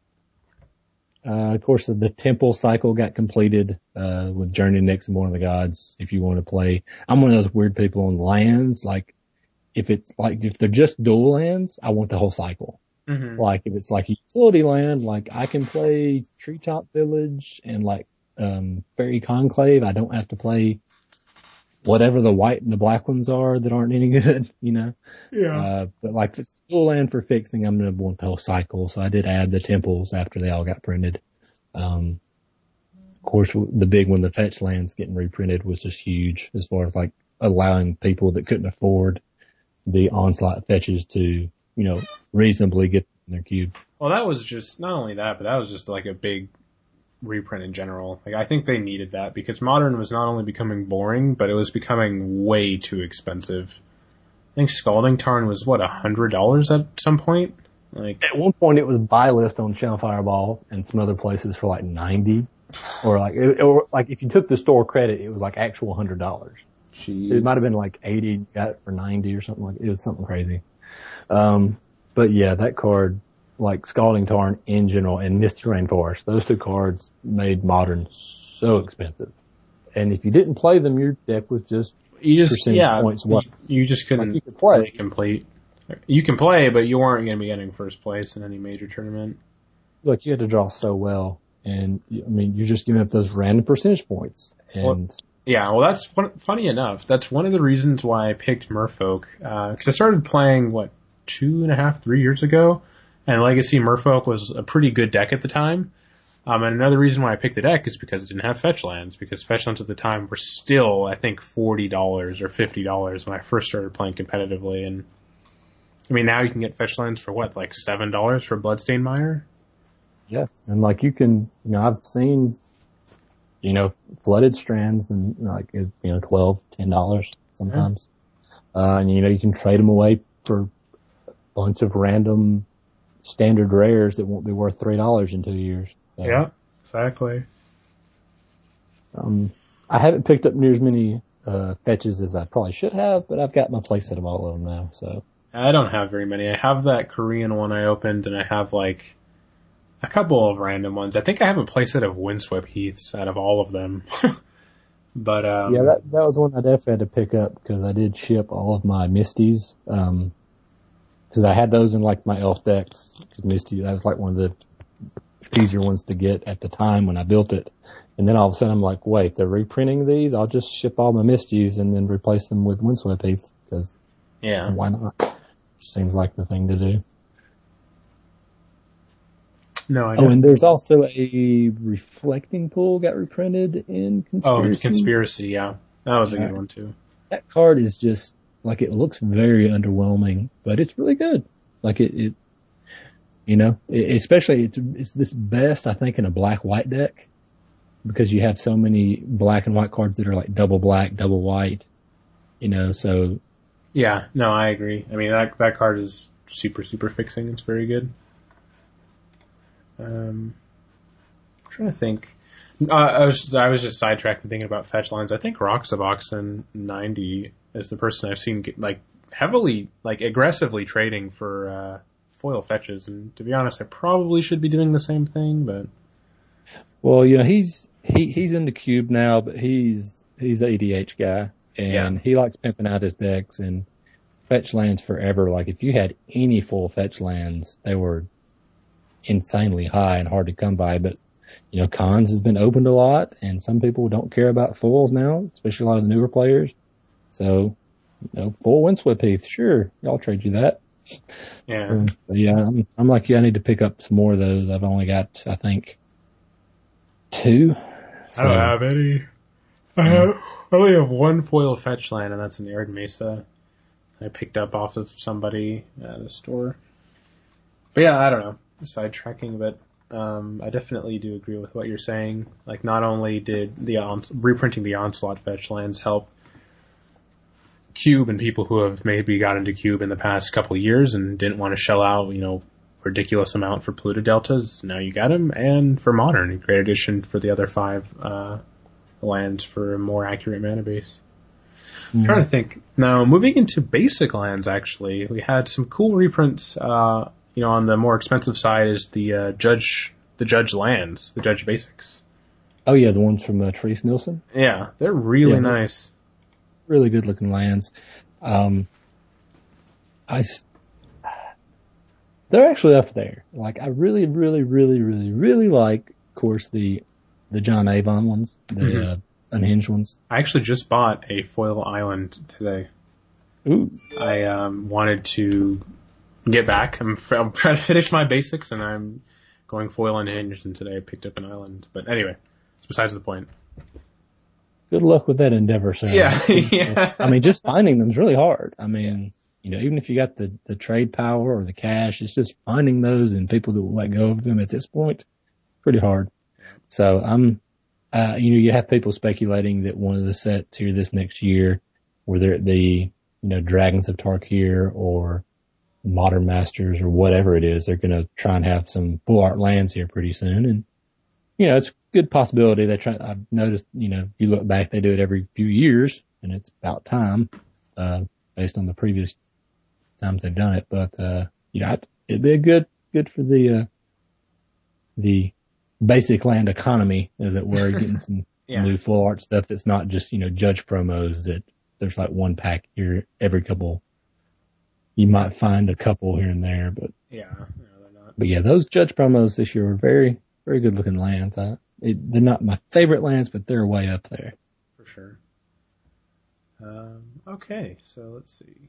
Uh, of course, the temple cycle got completed, uh, with Journey to Nyx and Born of the Gods, if you want to play. I'm one of those weird people on lands. Like, if it's like, if they're just dual lands, I want the whole cycle. Mm-hmm. Like, if it's like a utility land, like, I can play Treetop Village and like, um, Fairy Conclave. I don't have to play whatever the white and the black ones are that aren't any good, you know? Yeah. Uh, but like if it's dual land for fixing, I'm going to want the whole cycle. So I did add the temples after they all got printed. Um, of course, the big one, the fetch lands getting reprinted was just huge as far as like allowing people that couldn't afford the onslaught fetches to, you know, reasonably get in their cube. Well, that was just, not only that, but that was just like a big reprint in general. Like, I think they needed that because Modern was not only becoming boring, but it was becoming way too expensive. I think Scalding Tarn was, what, a hundred dollars at some point? Like, at one point it was buy list on Channel Fireball and some other places for like ninety. Or like, it, or like if you took the store credit, it was like actual hundred dollars. It might have been like eighty, got it for ninety or something like, it was something crazy. Um, but yeah, that card, like Scalding Tarn in general and Misty Rainforest, those two cards made Modern so expensive. And if you didn't play them, your deck was just you just yeah points you, you just couldn't like you could play complete. You can play, but you weren't going to be getting first place in any major tournament. Look, you had to draw so well, and I mean, you're just giving up those random percentage points. And well, yeah, well, that's fun, funny enough. That's one of the reasons why I picked Merfolk because uh, I started playing what two and a half, three years ago. And Legacy Merfolk was a pretty good deck at the time. Um, and another reason why I picked the deck is because it didn't have fetch lands, because fetch lands at the time were still, I think, forty dollars or fifty dollars when I first started playing competitively. And I mean, now you can get fetch lands for what, like seven dollars for Bloodstained Mire? Yeah. And like you can, you know, I've seen, you know, flooded strands and like, you know, twelve, ten dollars sometimes. Yeah. Uh, and you know, you can trade them away for a bunch of random standard rares that won't be worth three dollars in two years. So, yeah, exactly. Um, I haven't picked up near as many uh, fetches as I probably should have, but I've got my playset of all of them now. So I don't have very many. I have that Korean one I opened, and I have like a couple of random ones. I think I have a playset of Windswept Heaths out of all of them. But um, yeah, that that was one I definitely had to pick up because I did ship all of my Misties. Um, Because I had those in like my elf decks. Cause Misty, that was like one of the easier ones to get at the time when I built it. And then all of a sudden I'm like, wait, they're reprinting these? I'll just ship all my Misties and then replace them with Windswept Heaths. Cause yeah, why not? Seems like the thing to do. No, I Oh, and there's also a Reflecting Pool got reprinted in Conspiracy. Oh, Conspiracy, yeah. That was a good one too. That card is just, like, it looks very underwhelming, but it's really good. Like, it, it you know, it, especially it's, it's this best, I think, in a black-white deck because you have so many black and white cards that are like double black, double white, you know, so. Yeah, no, I agree. I mean, that, that card is super, super fixing. It's very good. Um, I'm trying to think. Uh, I was, I was just sidetracked and thinking about fetch lines. I think Roxaboxen ninety is the person I've seen get, like, heavily, like, aggressively trading for, uh, foil fetches. And to be honest, I probably should be doing the same thing, but. Well, you know, he's, he, he's in the cube now, but he's, he's the E D H guy and yeah. He likes pimping out his decks and fetch lands forever. Like, if you had any full fetch lands, they were insanely high and hard to come by, but you know, Cons has been opened a lot and some people don't care about foils now, especially a lot of the newer players. So, you know, full Windswept Heath, sure, I'll trade you that. Yeah. Um, but yeah, I'm, I'm like, yeah, I need to pick up some more of those. I've only got, I think, two. So, I don't have any. I have, I only have one foil fetch land, and that's an Arid Mesa. I picked up off of somebody at a store. But yeah, I don't know. Sidetracking, but um, I definitely do agree with what you're saying. Like, not only did the on- reprinting the Onslaught fetch lands help Cube and people who have maybe got into Cube in the past couple of years and didn't want to shell out, you know, ridiculous amount for Polluted Deltas. Now you got them, and for Modern, great addition for the other five uh, lands for a more accurate mana base. Mm-hmm. I'm trying to think. Now, moving into basic lands, actually, we had some cool reprints. Uh, you know, on the more expensive side is the uh, Judge, the Judge lands, the Judge basics. Oh yeah, the ones from uh, Therese Nielsen. Yeah, they're really yeah, nice. Really good looking lands. Um, I. They're actually up there. Like, I really, really, really, really, really like, of course, the the John Avon ones, the mm-hmm. uh, unhinged ones. I actually just bought a foil island today. Ooh. I um, wanted to get back. I'm, I'm trying to finish my basics, and I'm going foil unhinged, and today I picked up an island. But anyway, it's besides the point. Good luck with that endeavor, sir. Yeah, yeah. I mean, just finding them is really hard. I mean... You know, even if you got the, the trade power or the cash, it's just finding those and people that will let go of them at this point, pretty hard. So I'm, uh, you know, you have people speculating that one of the sets here this next year, whether it be, you know, Dragons of Tarkir or Modern Masters or whatever it is, they're going to try and have some full art lands here pretty soon. And, you know, it's a good possibility. They try, I've noticed, you know, if you look back, they do it every few years and it's about time, uh, based on the previous times they've done it, but uh you know, it'd be a good good for the uh the basic land economy, as it were, getting some yeah. new full art stuff that's not just, you know, Judge promos that there's like one pack here every couple. You might find a couple here and there, but yeah, no, they're not. But yeah, those Judge promos this year were very very good looking lands. I, it, they're not my favorite lands, but they're way up there for sure. Um okay, so let's see.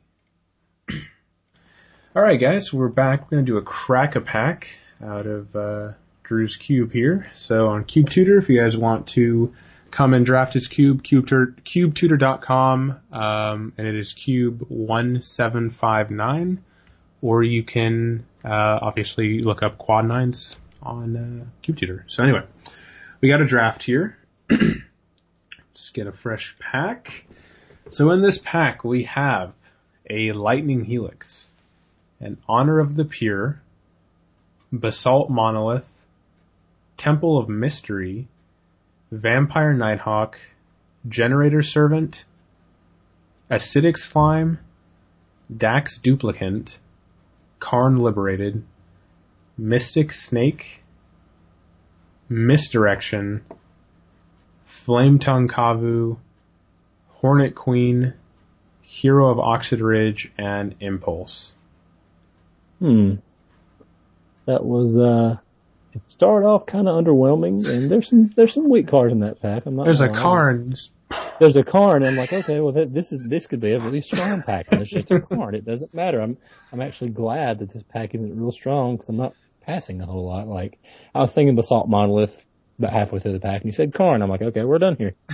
Alright guys, we're back. We're going to do a crack a pack out of uh, Drew's cube here. So on Cube Tutor, if you guys want to come and draft his cube, cube tutor dot com, um, and it is cube one seven five nine. Or you can uh, obviously look up Quad Nines on uh, Cube Tutor. So anyway, we got a draft here. Just get a fresh pack. So in this pack, we have a Lightning Helix, an Honor of the Pure, Basalt Monolith, Temple of Mystery, Vampire Nighthawk, Generator Servant, Acidic Slime, Dax Duplicant, Karn Liberated, Mystic Snake, Misdirection, Flametongue Kavu, Hornet Queen, Hero of Oxid Ridge, and Impulse. Hmm. That was, uh, it started off kind of underwhelming, and there's some, there's some weak cards in that pack. I'm not There's a Karn. There's a Karn, and I'm like, okay, well, this is, this could be a really strong pack, and there's just a Karn. It doesn't matter. I'm, I'm actually glad that this pack isn't real strong, because I'm not passing a whole lot. Like, I was thinking Basalt Monolith about halfway through the pack, and you said Karn. I'm like, okay, we're done here.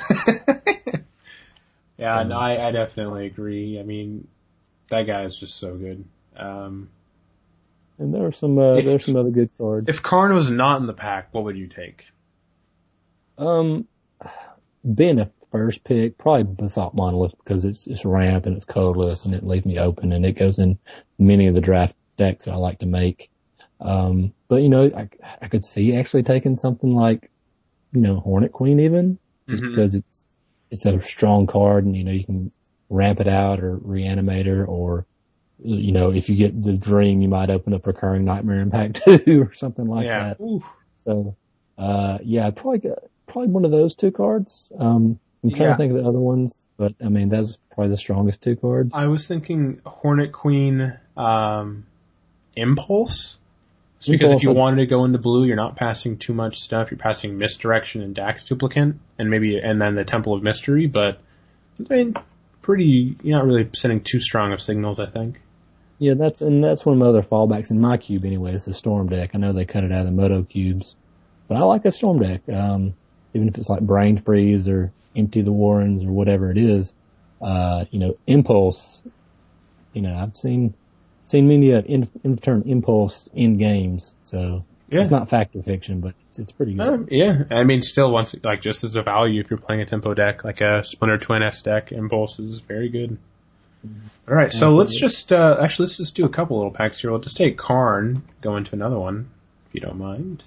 Yeah, no, I, I definitely agree. I mean, that guy is just so good. Um, and there are some, uh, if, there are some other good cards. If Karn was not in the pack, what would you take? Um, being a first pick, probably Basalt Monolith, because it's, it's ramp and it's colorless and it leaves me open and it goes in many of the draft decks that I like to make. Um, but you know, I, I could see actually taking something like, you know, Hornet Queen even, just mm-hmm. because it's, it's a strong card and, you know, you can ramp it out or reanimate her, or, you know, if you get the dream, you might open up Recurring Nightmare Impact too or something like yeah. that. Ooh. So, uh, yeah, probably, probably one of those two cards. Um, I'm trying yeah. to think of the other ones, but I mean, that's probably the strongest two cards. I was thinking Hornet Queen, um, Impulse. It's because if you wanted to go into blue, you're not passing too much stuff. You're passing Misdirection and Dax Duplicant, and maybe, and then the Temple of Mystery, but, I mean, pretty, you're not really sending too strong of signals, I think. Yeah, that's, and that's one of my other fallbacks in my cube anyway, is the Storm deck. I know they cut it out of the Moto cubes, but I like that Storm deck. Um, even if it's like Brain Freeze or Empty the Warrens or whatever it is, uh, you know, Impulse you know, I've seen seen many uh, in, in turn impulse in games, so yeah. It's not fact or fiction, but it's it's pretty good. Um, yeah, I mean, still, once like just as a value, if you're playing a tempo deck like a Splinter Twin S deck, impulse is very good. All right, so let's just uh, actually let's just do a couple little packs here. We'll just take Karn, go into another one, if you don't mind.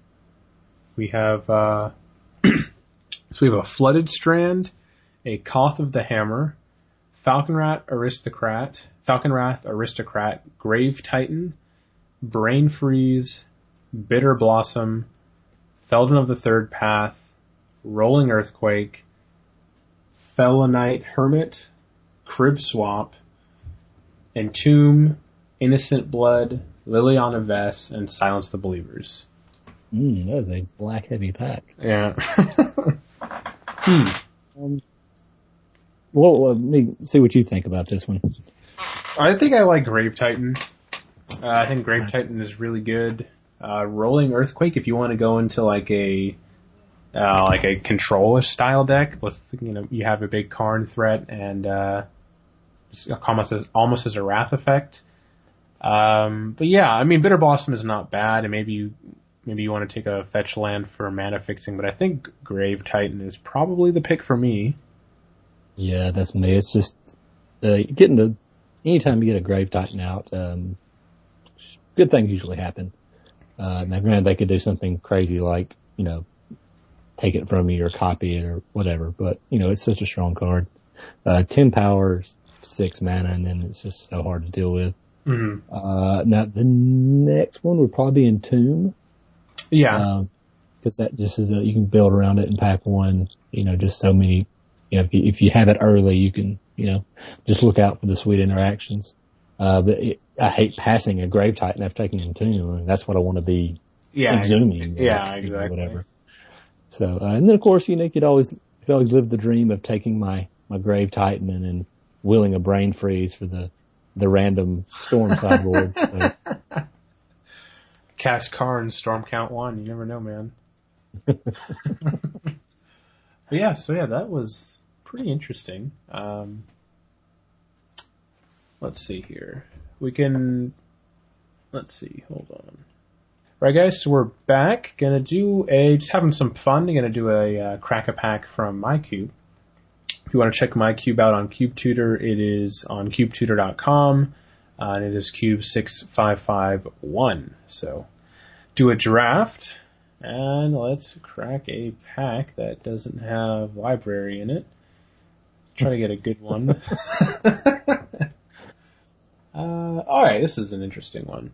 We have uh, so we have a Flooded Strand, a Koth of the Hammer, Falconrat Aristocrat, Falconwrath Aristocrat, Grave Titan, Brain Freeze, Bitter Blossom, Feldon of the Third Path, Rolling Earthquake, Felonite Hermit, Crib Swap, Entomb, Innocent Blood, Liliana Vess, and Silence the Believers. Mm, that is a black heavy pack. Yeah. hmm. Um, well, let me see what you think about this one. I think I like Grave Titan. Uh, I think Grave Titan is really good. Uh, Rolling Earthquake, if you want to go into like a uh, like a control-ish style deck with, you know, you have a big Karn threat and uh, almost as almost as a Wrath effect. Um, but yeah, I mean, Bitter Blossom is not bad, and maybe you maybe you want to take a fetch land for mana fixing. But I think Grave Titan is probably the pick for me. Yeah, that's me. It's just uh, getting the anytime you get a Grave Titan out, um, good things usually happen. Uh, now granted, they could do something crazy like, you know, take it from you or copy it or whatever, but, you know, it's such a strong card. Uh, ten powers, six mana, and then it's just so hard to deal with. Mm-hmm. Uh, now the next one would probably be Entomb. Yeah. Um, cause that just is a, you can build around it in pack one, you know, just so many, you know, if you, if you have it early, you can, you know, just look out for the sweet interactions. Uh, but it, I hate passing a Grave Titan after taking Entomb. I mean, that's what I want to be yeah, exhuming. Yeah, or, exactly. You know, whatever. So, uh, and then of course, you know, you could always, you could always live the dream of taking my, my Grave Titan and then willing a Brain Freeze for the, the random Storm sideboard. So. Cast Karn, Storm Count one. You never know, man. But yeah, so yeah, that was pretty interesting. Um, let's see here. We can, let's see, hold on. Right, guys, so we're back. Gonna do a, just having some fun. Gonna do a uh, crack a pack from MyCube. If you want to check MyCube out on CubeTutor, it is on cube tutor dot com, uh, and it is Cube six five five one. So, do a draft, and let's crack a pack that doesn't have library in it. Let's try to get a good one. uh, alright, this is an interesting one.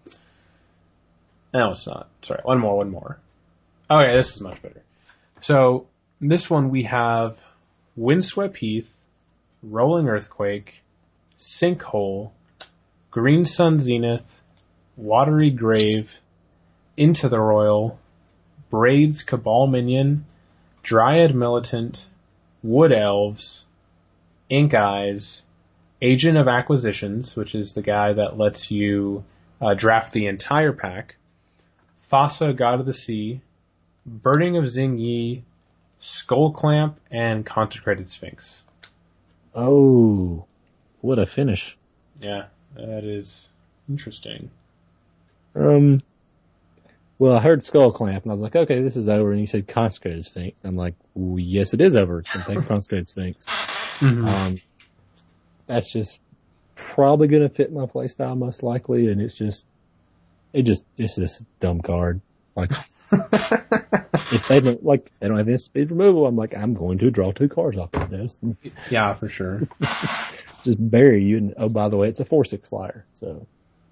No, it's not. Sorry, one more, one more. Okay, this is much better. So, this one we have Windswept Heath, Rolling Earthquake, Sinkhole, Green Sun Zenith, Watery Grave, Into the Royal, Braids Cabal Minion, Dryad Militant, Wood Elves, Ink Eyes, Agent of Acquisitions, which is the guy that lets you uh, draft the entire pack, Thassa, God of the Sea, Burning of Xing Yi, Skull Clamp, and Consecrated Sphinx. Oh, what a finish. Yeah, that is interesting. Um, well, I heard Skull Clamp, and I was like, okay, this is over, and you said Consecrated Sphinx. I'm like, well, yes, it is over. It's going to take Consecrated Sphinx. Mm-hmm. Um, that's just probably going to fit my playstyle most likely, and it's just, it just, it's just a dumb card. Like, if they don't, like, they don't have any speed removal, I'm like, I'm going to draw two cards off of this. Yeah, for sure. Just bury you, and oh, by the way, it's a four six flyer, so.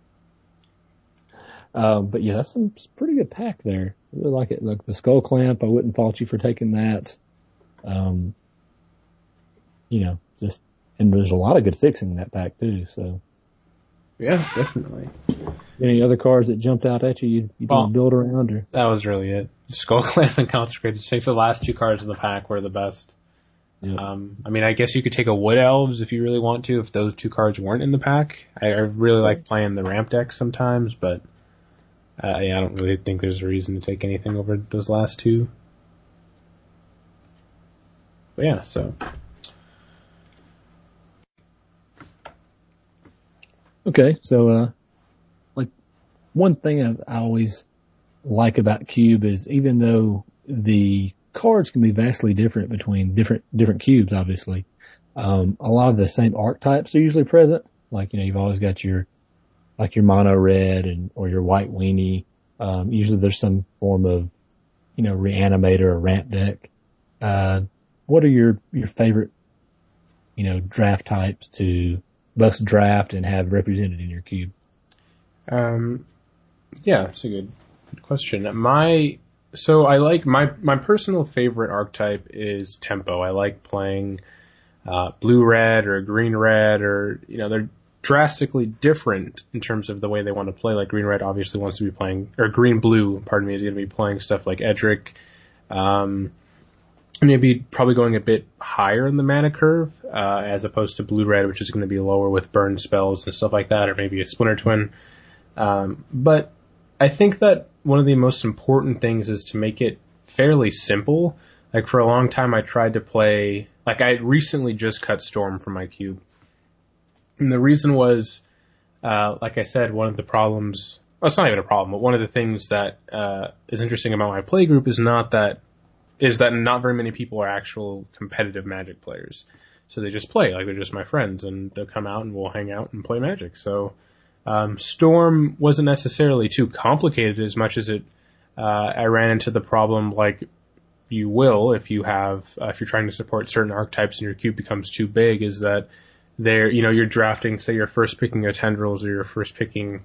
Um, but yeah, that's some pretty good pack there. I really like it. Like the Skull Clamp, I wouldn't fault you for taking that. Um, you know, just, and there's a lot of good fixing in that pack too, so. Yeah, definitely. Any other cards that jumped out at you you, you well, didn't build around? Or? That was really it. Skull Clamp and Consecrated Sphinx, the last two cards in the pack were the best. Yep. Um, I mean, I guess you could take a Wood Elves if you really want to, if those two cards weren't in the pack. I, I really like playing the ramp deck sometimes, but uh, yeah, I don't really think there's a reason to take anything over those last two. But yeah, so. Okay, so uh, like one thing I, I always like about Cube is even though the cards can be vastly different between different different cubes, obviously, um, a lot of the same archetypes are usually present. Like you know, you've always got your like your mono red and or your white weenie. Um, usually there's some form of you know reanimator or ramp deck. Uh, what are your your favorite you know draft types to both draft and have represented in your cube? Um, yeah, that's a good, good question. My, so I like, my, my personal favorite archetype is tempo. I like playing, uh, blue-red or green-red or, you know, they're drastically different in terms of the way they want to play. Like green-red obviously wants to be playing, or green-blue, pardon me, is going to be playing stuff like Edric, um, maybe probably going a bit higher in the mana curve, uh, as opposed to blue-red, which is going to be lower with burn spells and stuff like that, or maybe a Splinter Twin. Um, but I think that one of the most important things is to make it fairly simple. Like for a long time I tried to play, like I recently just cut Storm from my cube. And the reason was, uh, like I said, one of the problems, well, it's not even a problem, but one of the things that, uh, is interesting about my play group is not that is that not very many people are actual competitive Magic players. So they just play, like they're just my friends, and they'll come out and we'll hang out and play Magic. So um, Storm wasn't necessarily too complicated as much as it, uh, I ran into the problem like you will if you have, uh, if you're trying to support certain archetypes and your cube becomes too big, is that they're, you know, you're drafting, say you're first picking a Tendrils or you're first picking,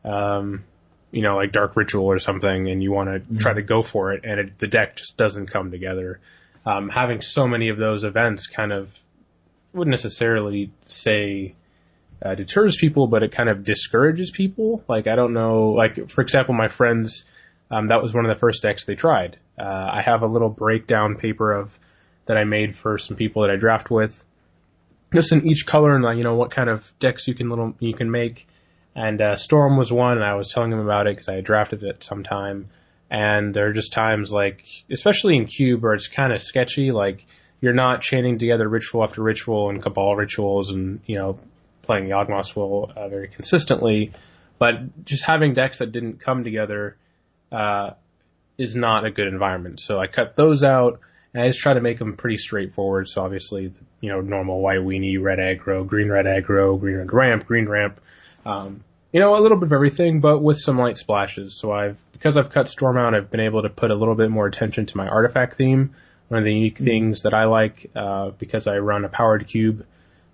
um, you know, like Dark Ritual or something, and you want to mm-hmm. try to go for it, and it, the deck just doesn't come together. Um, having so many of those events kind of wouldn't necessarily say uh, deters people, but it kind of discourages people. Like, I don't know, like, for example, my friends, um, that was one of the first decks they tried. Uh, I have a little breakdown paper of that I made for some people that I draft with, just in each color and, like, you know, what kind of decks you can little you can make. And uh, Storm was one, and I was telling him about it because I had drafted it sometime. And there are just times, like, especially in Cube, where it's kind of sketchy. Like, you're not chaining together ritual after ritual and Cabal rituals and, you know, playing Yawgmoth's Will uh, very consistently. But just having decks that didn't come together uh, is not a good environment. So I cut those out, and I just try to make them pretty straightforward. So obviously, you know, normal white weenie, red aggro, green red aggro, green red ramp, green ramp. Um, you know, a little bit of everything, but with some light splashes. So I've, because I've cut Storm out, I've been able to put a little bit more attention to my artifact theme. One of the unique mm-hmm. things that I like, uh, because I run a powered cube,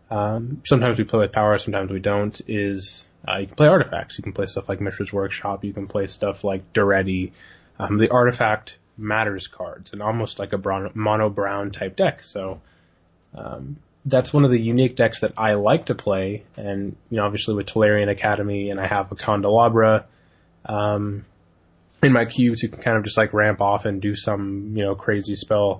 um, sometimes we play with power, sometimes we don't, is, uh, you can play artifacts. You can play stuff like Mishra's Workshop. You can play stuff like Duretti. Um, the artifact matters cards, and almost like a brown, mono brown type deck. So, um, that's one of the unique decks that I like to play, and, you know, obviously with Tolarian Academy, and I have a Candelabra, um, in my cubes, you can kind of just like ramp off and do some, you know, crazy spell.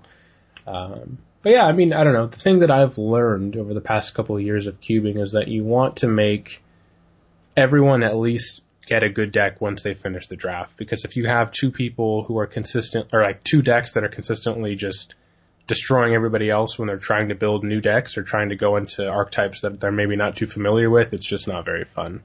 Um, but yeah, I mean, I don't know. The thing that I've learned over the past couple of years of cubing is that you want to make everyone at least get a good deck once they finish the draft. Because if you have two people who are consistent, or like two decks that are consistently just destroying everybody else when they're trying to build new decks or trying to go into archetypes that they're maybe not too familiar with, it's just not very fun.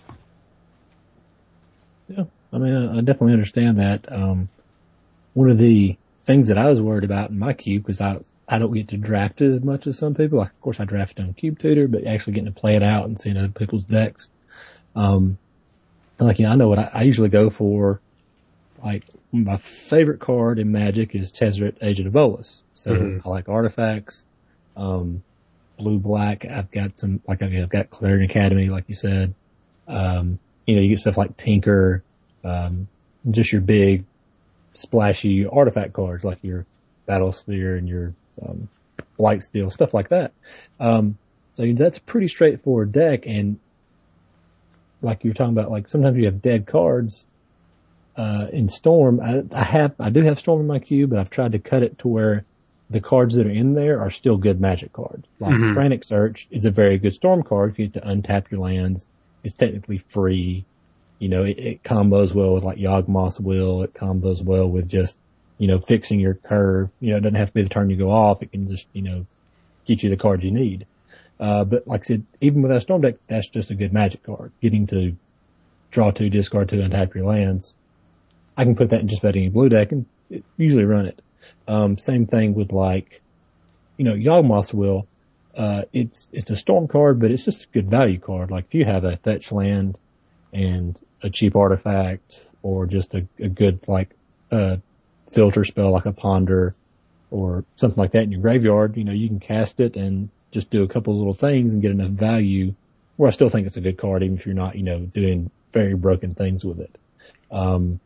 Yeah, I mean, I definitely understand that. Um, one of the things that I was worried about in my cube, because I, I don't get to draft it as much as some people. Like, of course, I drafted on Cube Tutor, but actually getting to play it out and seeing other people's decks. Um, like, you know, I know what I, I usually go for. Like, my favorite card in Magic is Tezzeret, Agent of Bolas. So mm-hmm. I like artifacts. Um, blue, black. I've got some, like, I've got Tolarian Academy, like you said. Um, you know, you get stuff like Tinker, um, just your big, splashy artifact cards, like your Battlesphere and your, um, Blightsteel, stuff like that. Um, so that's a pretty straightforward deck, and like you're talking about, like, sometimes you have dead cards. Uh, in Storm, I, I have, I do have Storm in my cube, but I've tried to cut it to where the cards that are in there are still good Magic cards. Like mm-hmm. Frantic Search is a very good Storm card. You get to untap your lands. It's technically free. You know, it, it combos well with like Yawgmoth's Will. It combos well with just, you know, fixing your curve. You know, it doesn't have to be the turn you go off. It can just, you know, get you the cards you need. Uh, but like I said, even with that Storm deck, that's just a good Magic card. Getting to draw two, discard two, untap your lands. I can put that in just about any blue deck and usually run it. Um, same thing with like, you know, Yawgmoth's Will. Uh, it's, it's a Storm card, but it's just a good value card. Like if you have a fetch land and a cheap artifact or just a, a good like, uh, filter spell like a Ponder or something like that in your graveyard, you know, you can cast it and just do a couple of little things and get enough value where I still think it's a good card, even if you're not, you know, doing very broken things with it. Um,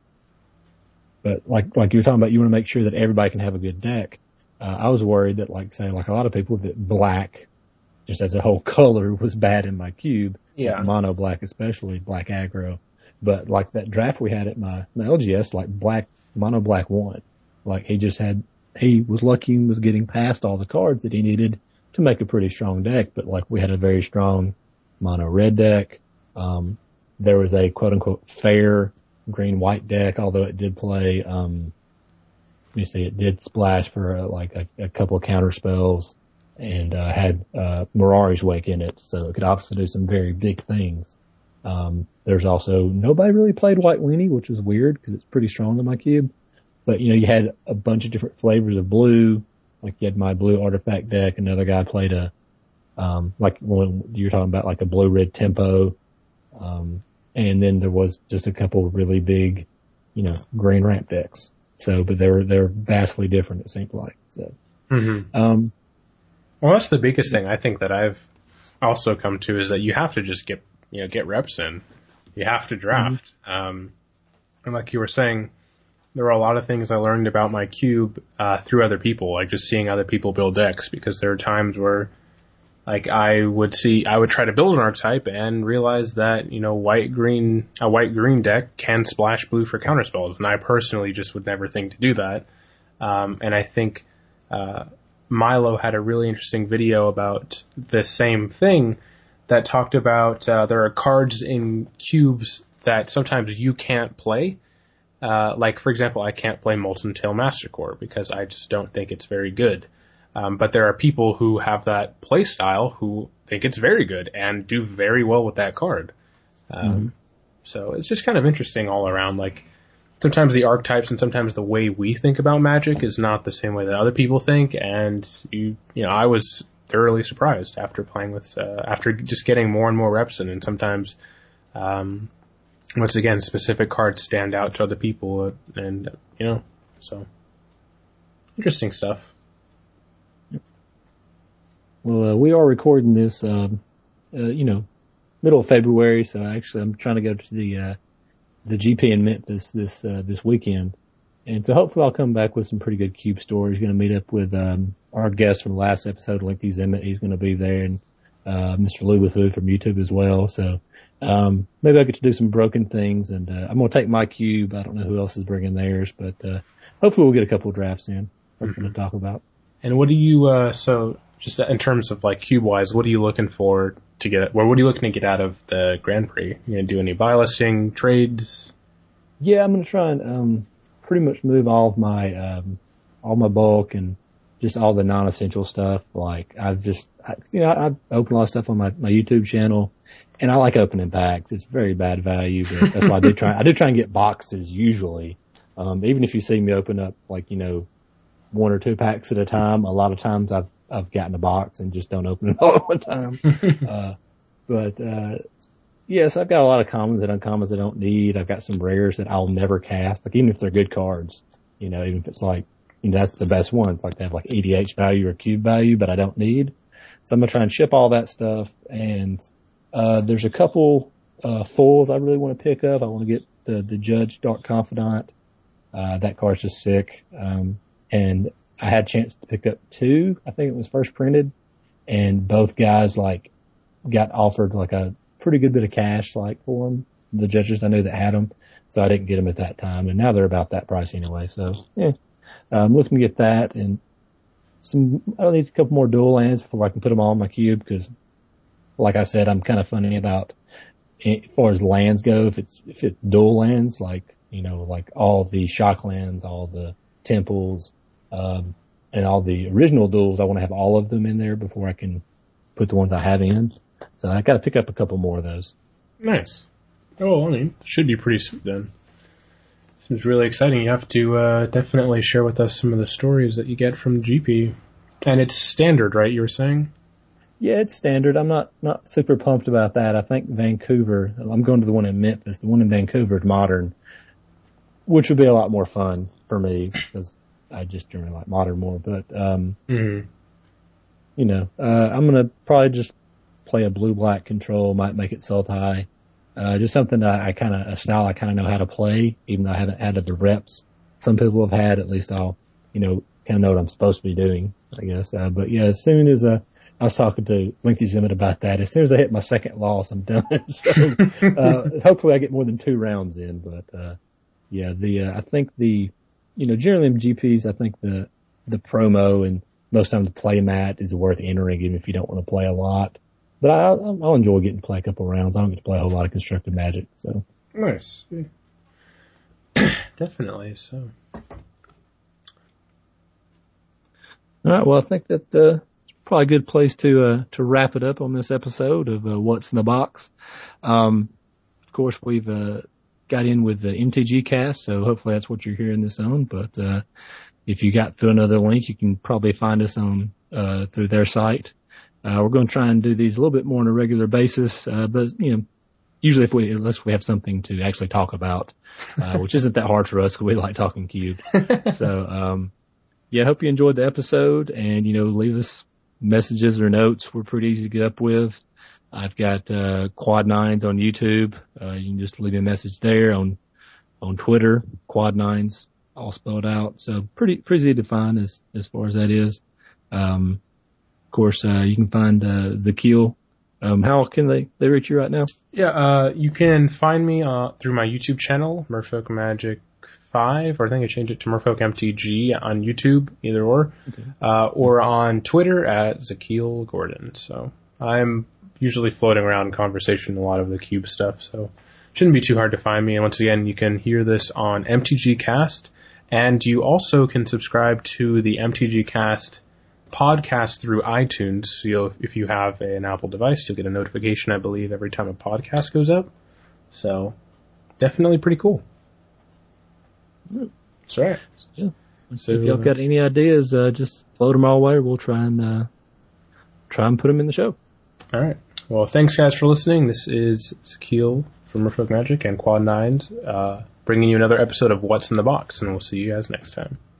but like, like you were talking about, you want to make sure that everybody can have a good deck. Uh, I was worried that like, say, like a lot of people that black, just as a whole color was bad in my cube. Yeah. Like mono black, especially black aggro. But like that draft we had at my, my L G S, like black, mono black won. Like he just had, he was lucky and was getting past all the cards that he needed to make a pretty strong deck. But like we had a very strong mono red deck. Um, there was a quote unquote fair green white deck, although it did play, um, let me see, it did splash for uh, like a, a couple of counter spells and, uh, had, uh, Mirari's Wake in it. So it could obviously do some very big things. Um, there's also, nobody really played White Weenie, which was weird because it's pretty strong in my cube. But, you know, you had a bunch of different flavors of blue. Like you had my blue artifact deck. Another guy played a, um, like when you were talking about like a blue red tempo. Um, and then there was just a couple of really big, you know, green ramp decks. So, but they were, they were vastly different, it seemed like. So, mm-hmm. um, well, that's the biggest thing I think that I've also come to is that you have to just get, you know, get reps in. You have to draft. Mm-hmm. Um, and like you were saying, there were a lot of things I learned about my cube, uh, through other people, like just seeing other people build decks, because there are times where, like, I would see, I would try to build an archetype and realize that, you know, white-green, a white-green deck can splash blue for counterspells, and I personally just would never think to do that. Um, and I think, uh, Milo had a really interesting video about the same thing that talked about, uh, there are cards in cubes that sometimes you can't play. Uh, like, for example, I can't play Molten Tail Mastercore because I just don't think it's very good. Um, but there are people who have that play style who think it's very good and do very well with that card. Um, mm-hmm. So it's just kind of interesting all around. Like, sometimes the archetypes and sometimes the way we think about Magic is not the same way that other people think. And you, you know, I was thoroughly surprised after playing with, uh, after just getting more and more reps in, and sometimes, um, once again, specific cards stand out to other people, and, you know, so interesting stuff. Well, uh, we are recording this, um, uh, you know, middle of February, so actually I'm trying to go to the, uh, the G P in Memphis this, uh, this weekend. And so hopefully I'll come back with some pretty good cube stories. Going to meet up with, um, our guest from the last episode, Linky Emmett. He's going to be there, and, uh, Mister Lou with Lou from YouTube as well. So, um, maybe I get to do some broken things, and, uh, I'm going to take my cube. I don't know who else is bringing theirs, but, uh, hopefully we'll get a couple of drafts in. Something mm-hmm. to talk about. And what do you, uh, so, just in terms of like cube wise, what are you looking for to get, or what are you looking to get out of the Grand Prix? You gonna do any buy listing trades? Yeah, I'm gonna try and um pretty much move all of my um all my bulk and just all the non-essential stuff. Like I've just I, you know I open a lot of stuff on my my YouTube channel, and I like opening packs. It's very bad value, but that's why I do try I do try and get boxes usually. Um, even if you see me open up like you know one or two packs at a time, a lot of times I've I've gotten a box and just don't open it all at one time. uh, but, uh, yes, I've got a lot of commons and uncommons I don't need. I've got some rares that I'll never cast, like even if they're good cards, you know, even if it's like, you know, that's the best one. It's like they have like E D H value or cube value, but I don't need. So I'm going to try and ship all that stuff. And, uh, there's a couple, uh, foils I really want to pick up. I want to get the, the Judge Dark Confidant. Uh, that card's just sick. Um, and, I had a chance to pick up two. I think it was first printed, and both guys like got offered like a pretty good bit of cash like for them. The judges I knew that had them, so I didn't get them at that time, and now they're about that price anyway. So yeah, I'm looking to get that and some. I need a couple more dual lands before I can put them all in my cube because, like I said, I'm kind of funny about as far as lands go. If it's if it's dual lands, like you know, like all the shock lands, all the temples. Um, and all the original duels, I want to have all of them in there before I can put the ones I have in. So I got to pick up a couple more of those. Nice. Oh, I mean, should be pretty soon then. Seems really exciting. You have to uh, definitely share with us some of the stories that you get from G P. And it's standard, right, you were saying? Yeah, it's standard. I'm not, not super pumped about that. I think Vancouver, I'm going to the one in Memphis. The one in Vancouver is modern, which would be a lot more fun for me because I just generally like modern more. But, um, mm-hmm. you know, uh, I'm going to probably just play a blue-black control, might make it Sultai. Uh, just something that I kind of, a style I kind of know how to play, even though I haven't added the reps. Some people have had, at least I'll, you know, kind of know what I'm supposed to be doing, I guess. Uh, but yeah, as soon as, uh, I was talking to Lengthy Zimmet about that, as soon as I hit my second loss, I'm done. so, uh, hopefully I get more than two rounds in, but, uh, yeah, the, uh, I think the, you know, generally in G Ps, I think the, the promo and most times the play mat is worth entering even if you don't want to play a lot. But I, I'll enjoy getting to play a couple rounds. I don't get to play a whole lot of constructed Magic, so. Nice. Yeah. Definitely, so. Alright, well I think that, uh, it's probably a good place to, uh, to wrap it up on this episode of, uh, What's in the Box. Um, of course we've, uh, got in with the M T G cast, so hopefully that's what you're hearing this on, but, uh, if you got through another link, you can probably find us on, uh, through their site. Uh, we're going to try and do these a little bit more on a regular basis, uh, but, you know, usually if we, unless we have something to actually talk about, uh, which isn't that hard for us because we like talking Cube. So, um, yeah, I hope you enjoyed the episode and, you know, leave us messages or notes. We're pretty easy to get up with. I've got, uh, Quad Nines on YouTube. Uh, you can just leave me a message there on, on Twitter, Quad Nines, all spelled out. So pretty, pretty easy to find as, as far as that is. Um, Of course, uh, you can find, uh, Zakil. Um, how can they, they reach you right now? Yeah, uh, you can find me, uh, through my YouTube channel, Merfolk Magic five, or I think I changed it to Merfolk M T G on YouTube, either or, okay. uh, or on Twitter at Zakil Gordon. So I'm usually floating around in conversation a lot of the Cube stuff, so shouldn't be too hard to find me. And once again, you can hear this on M T G Cast, and you also can subscribe to the M T G Cast podcast through iTunes. So you'll, if you have an Apple device, you'll get a notification, I believe, every time a podcast goes up. So definitely pretty cool. That's right. Yeah. So if y'all got any ideas, uh, just float them our way. We'll try and uh, try and put them in the show. All right. Well, thanks guys for listening. This is Zakil from Merfolk Magic and Quad Nines, uh, bringing you another episode of What's in the Box, and we'll see you guys next time.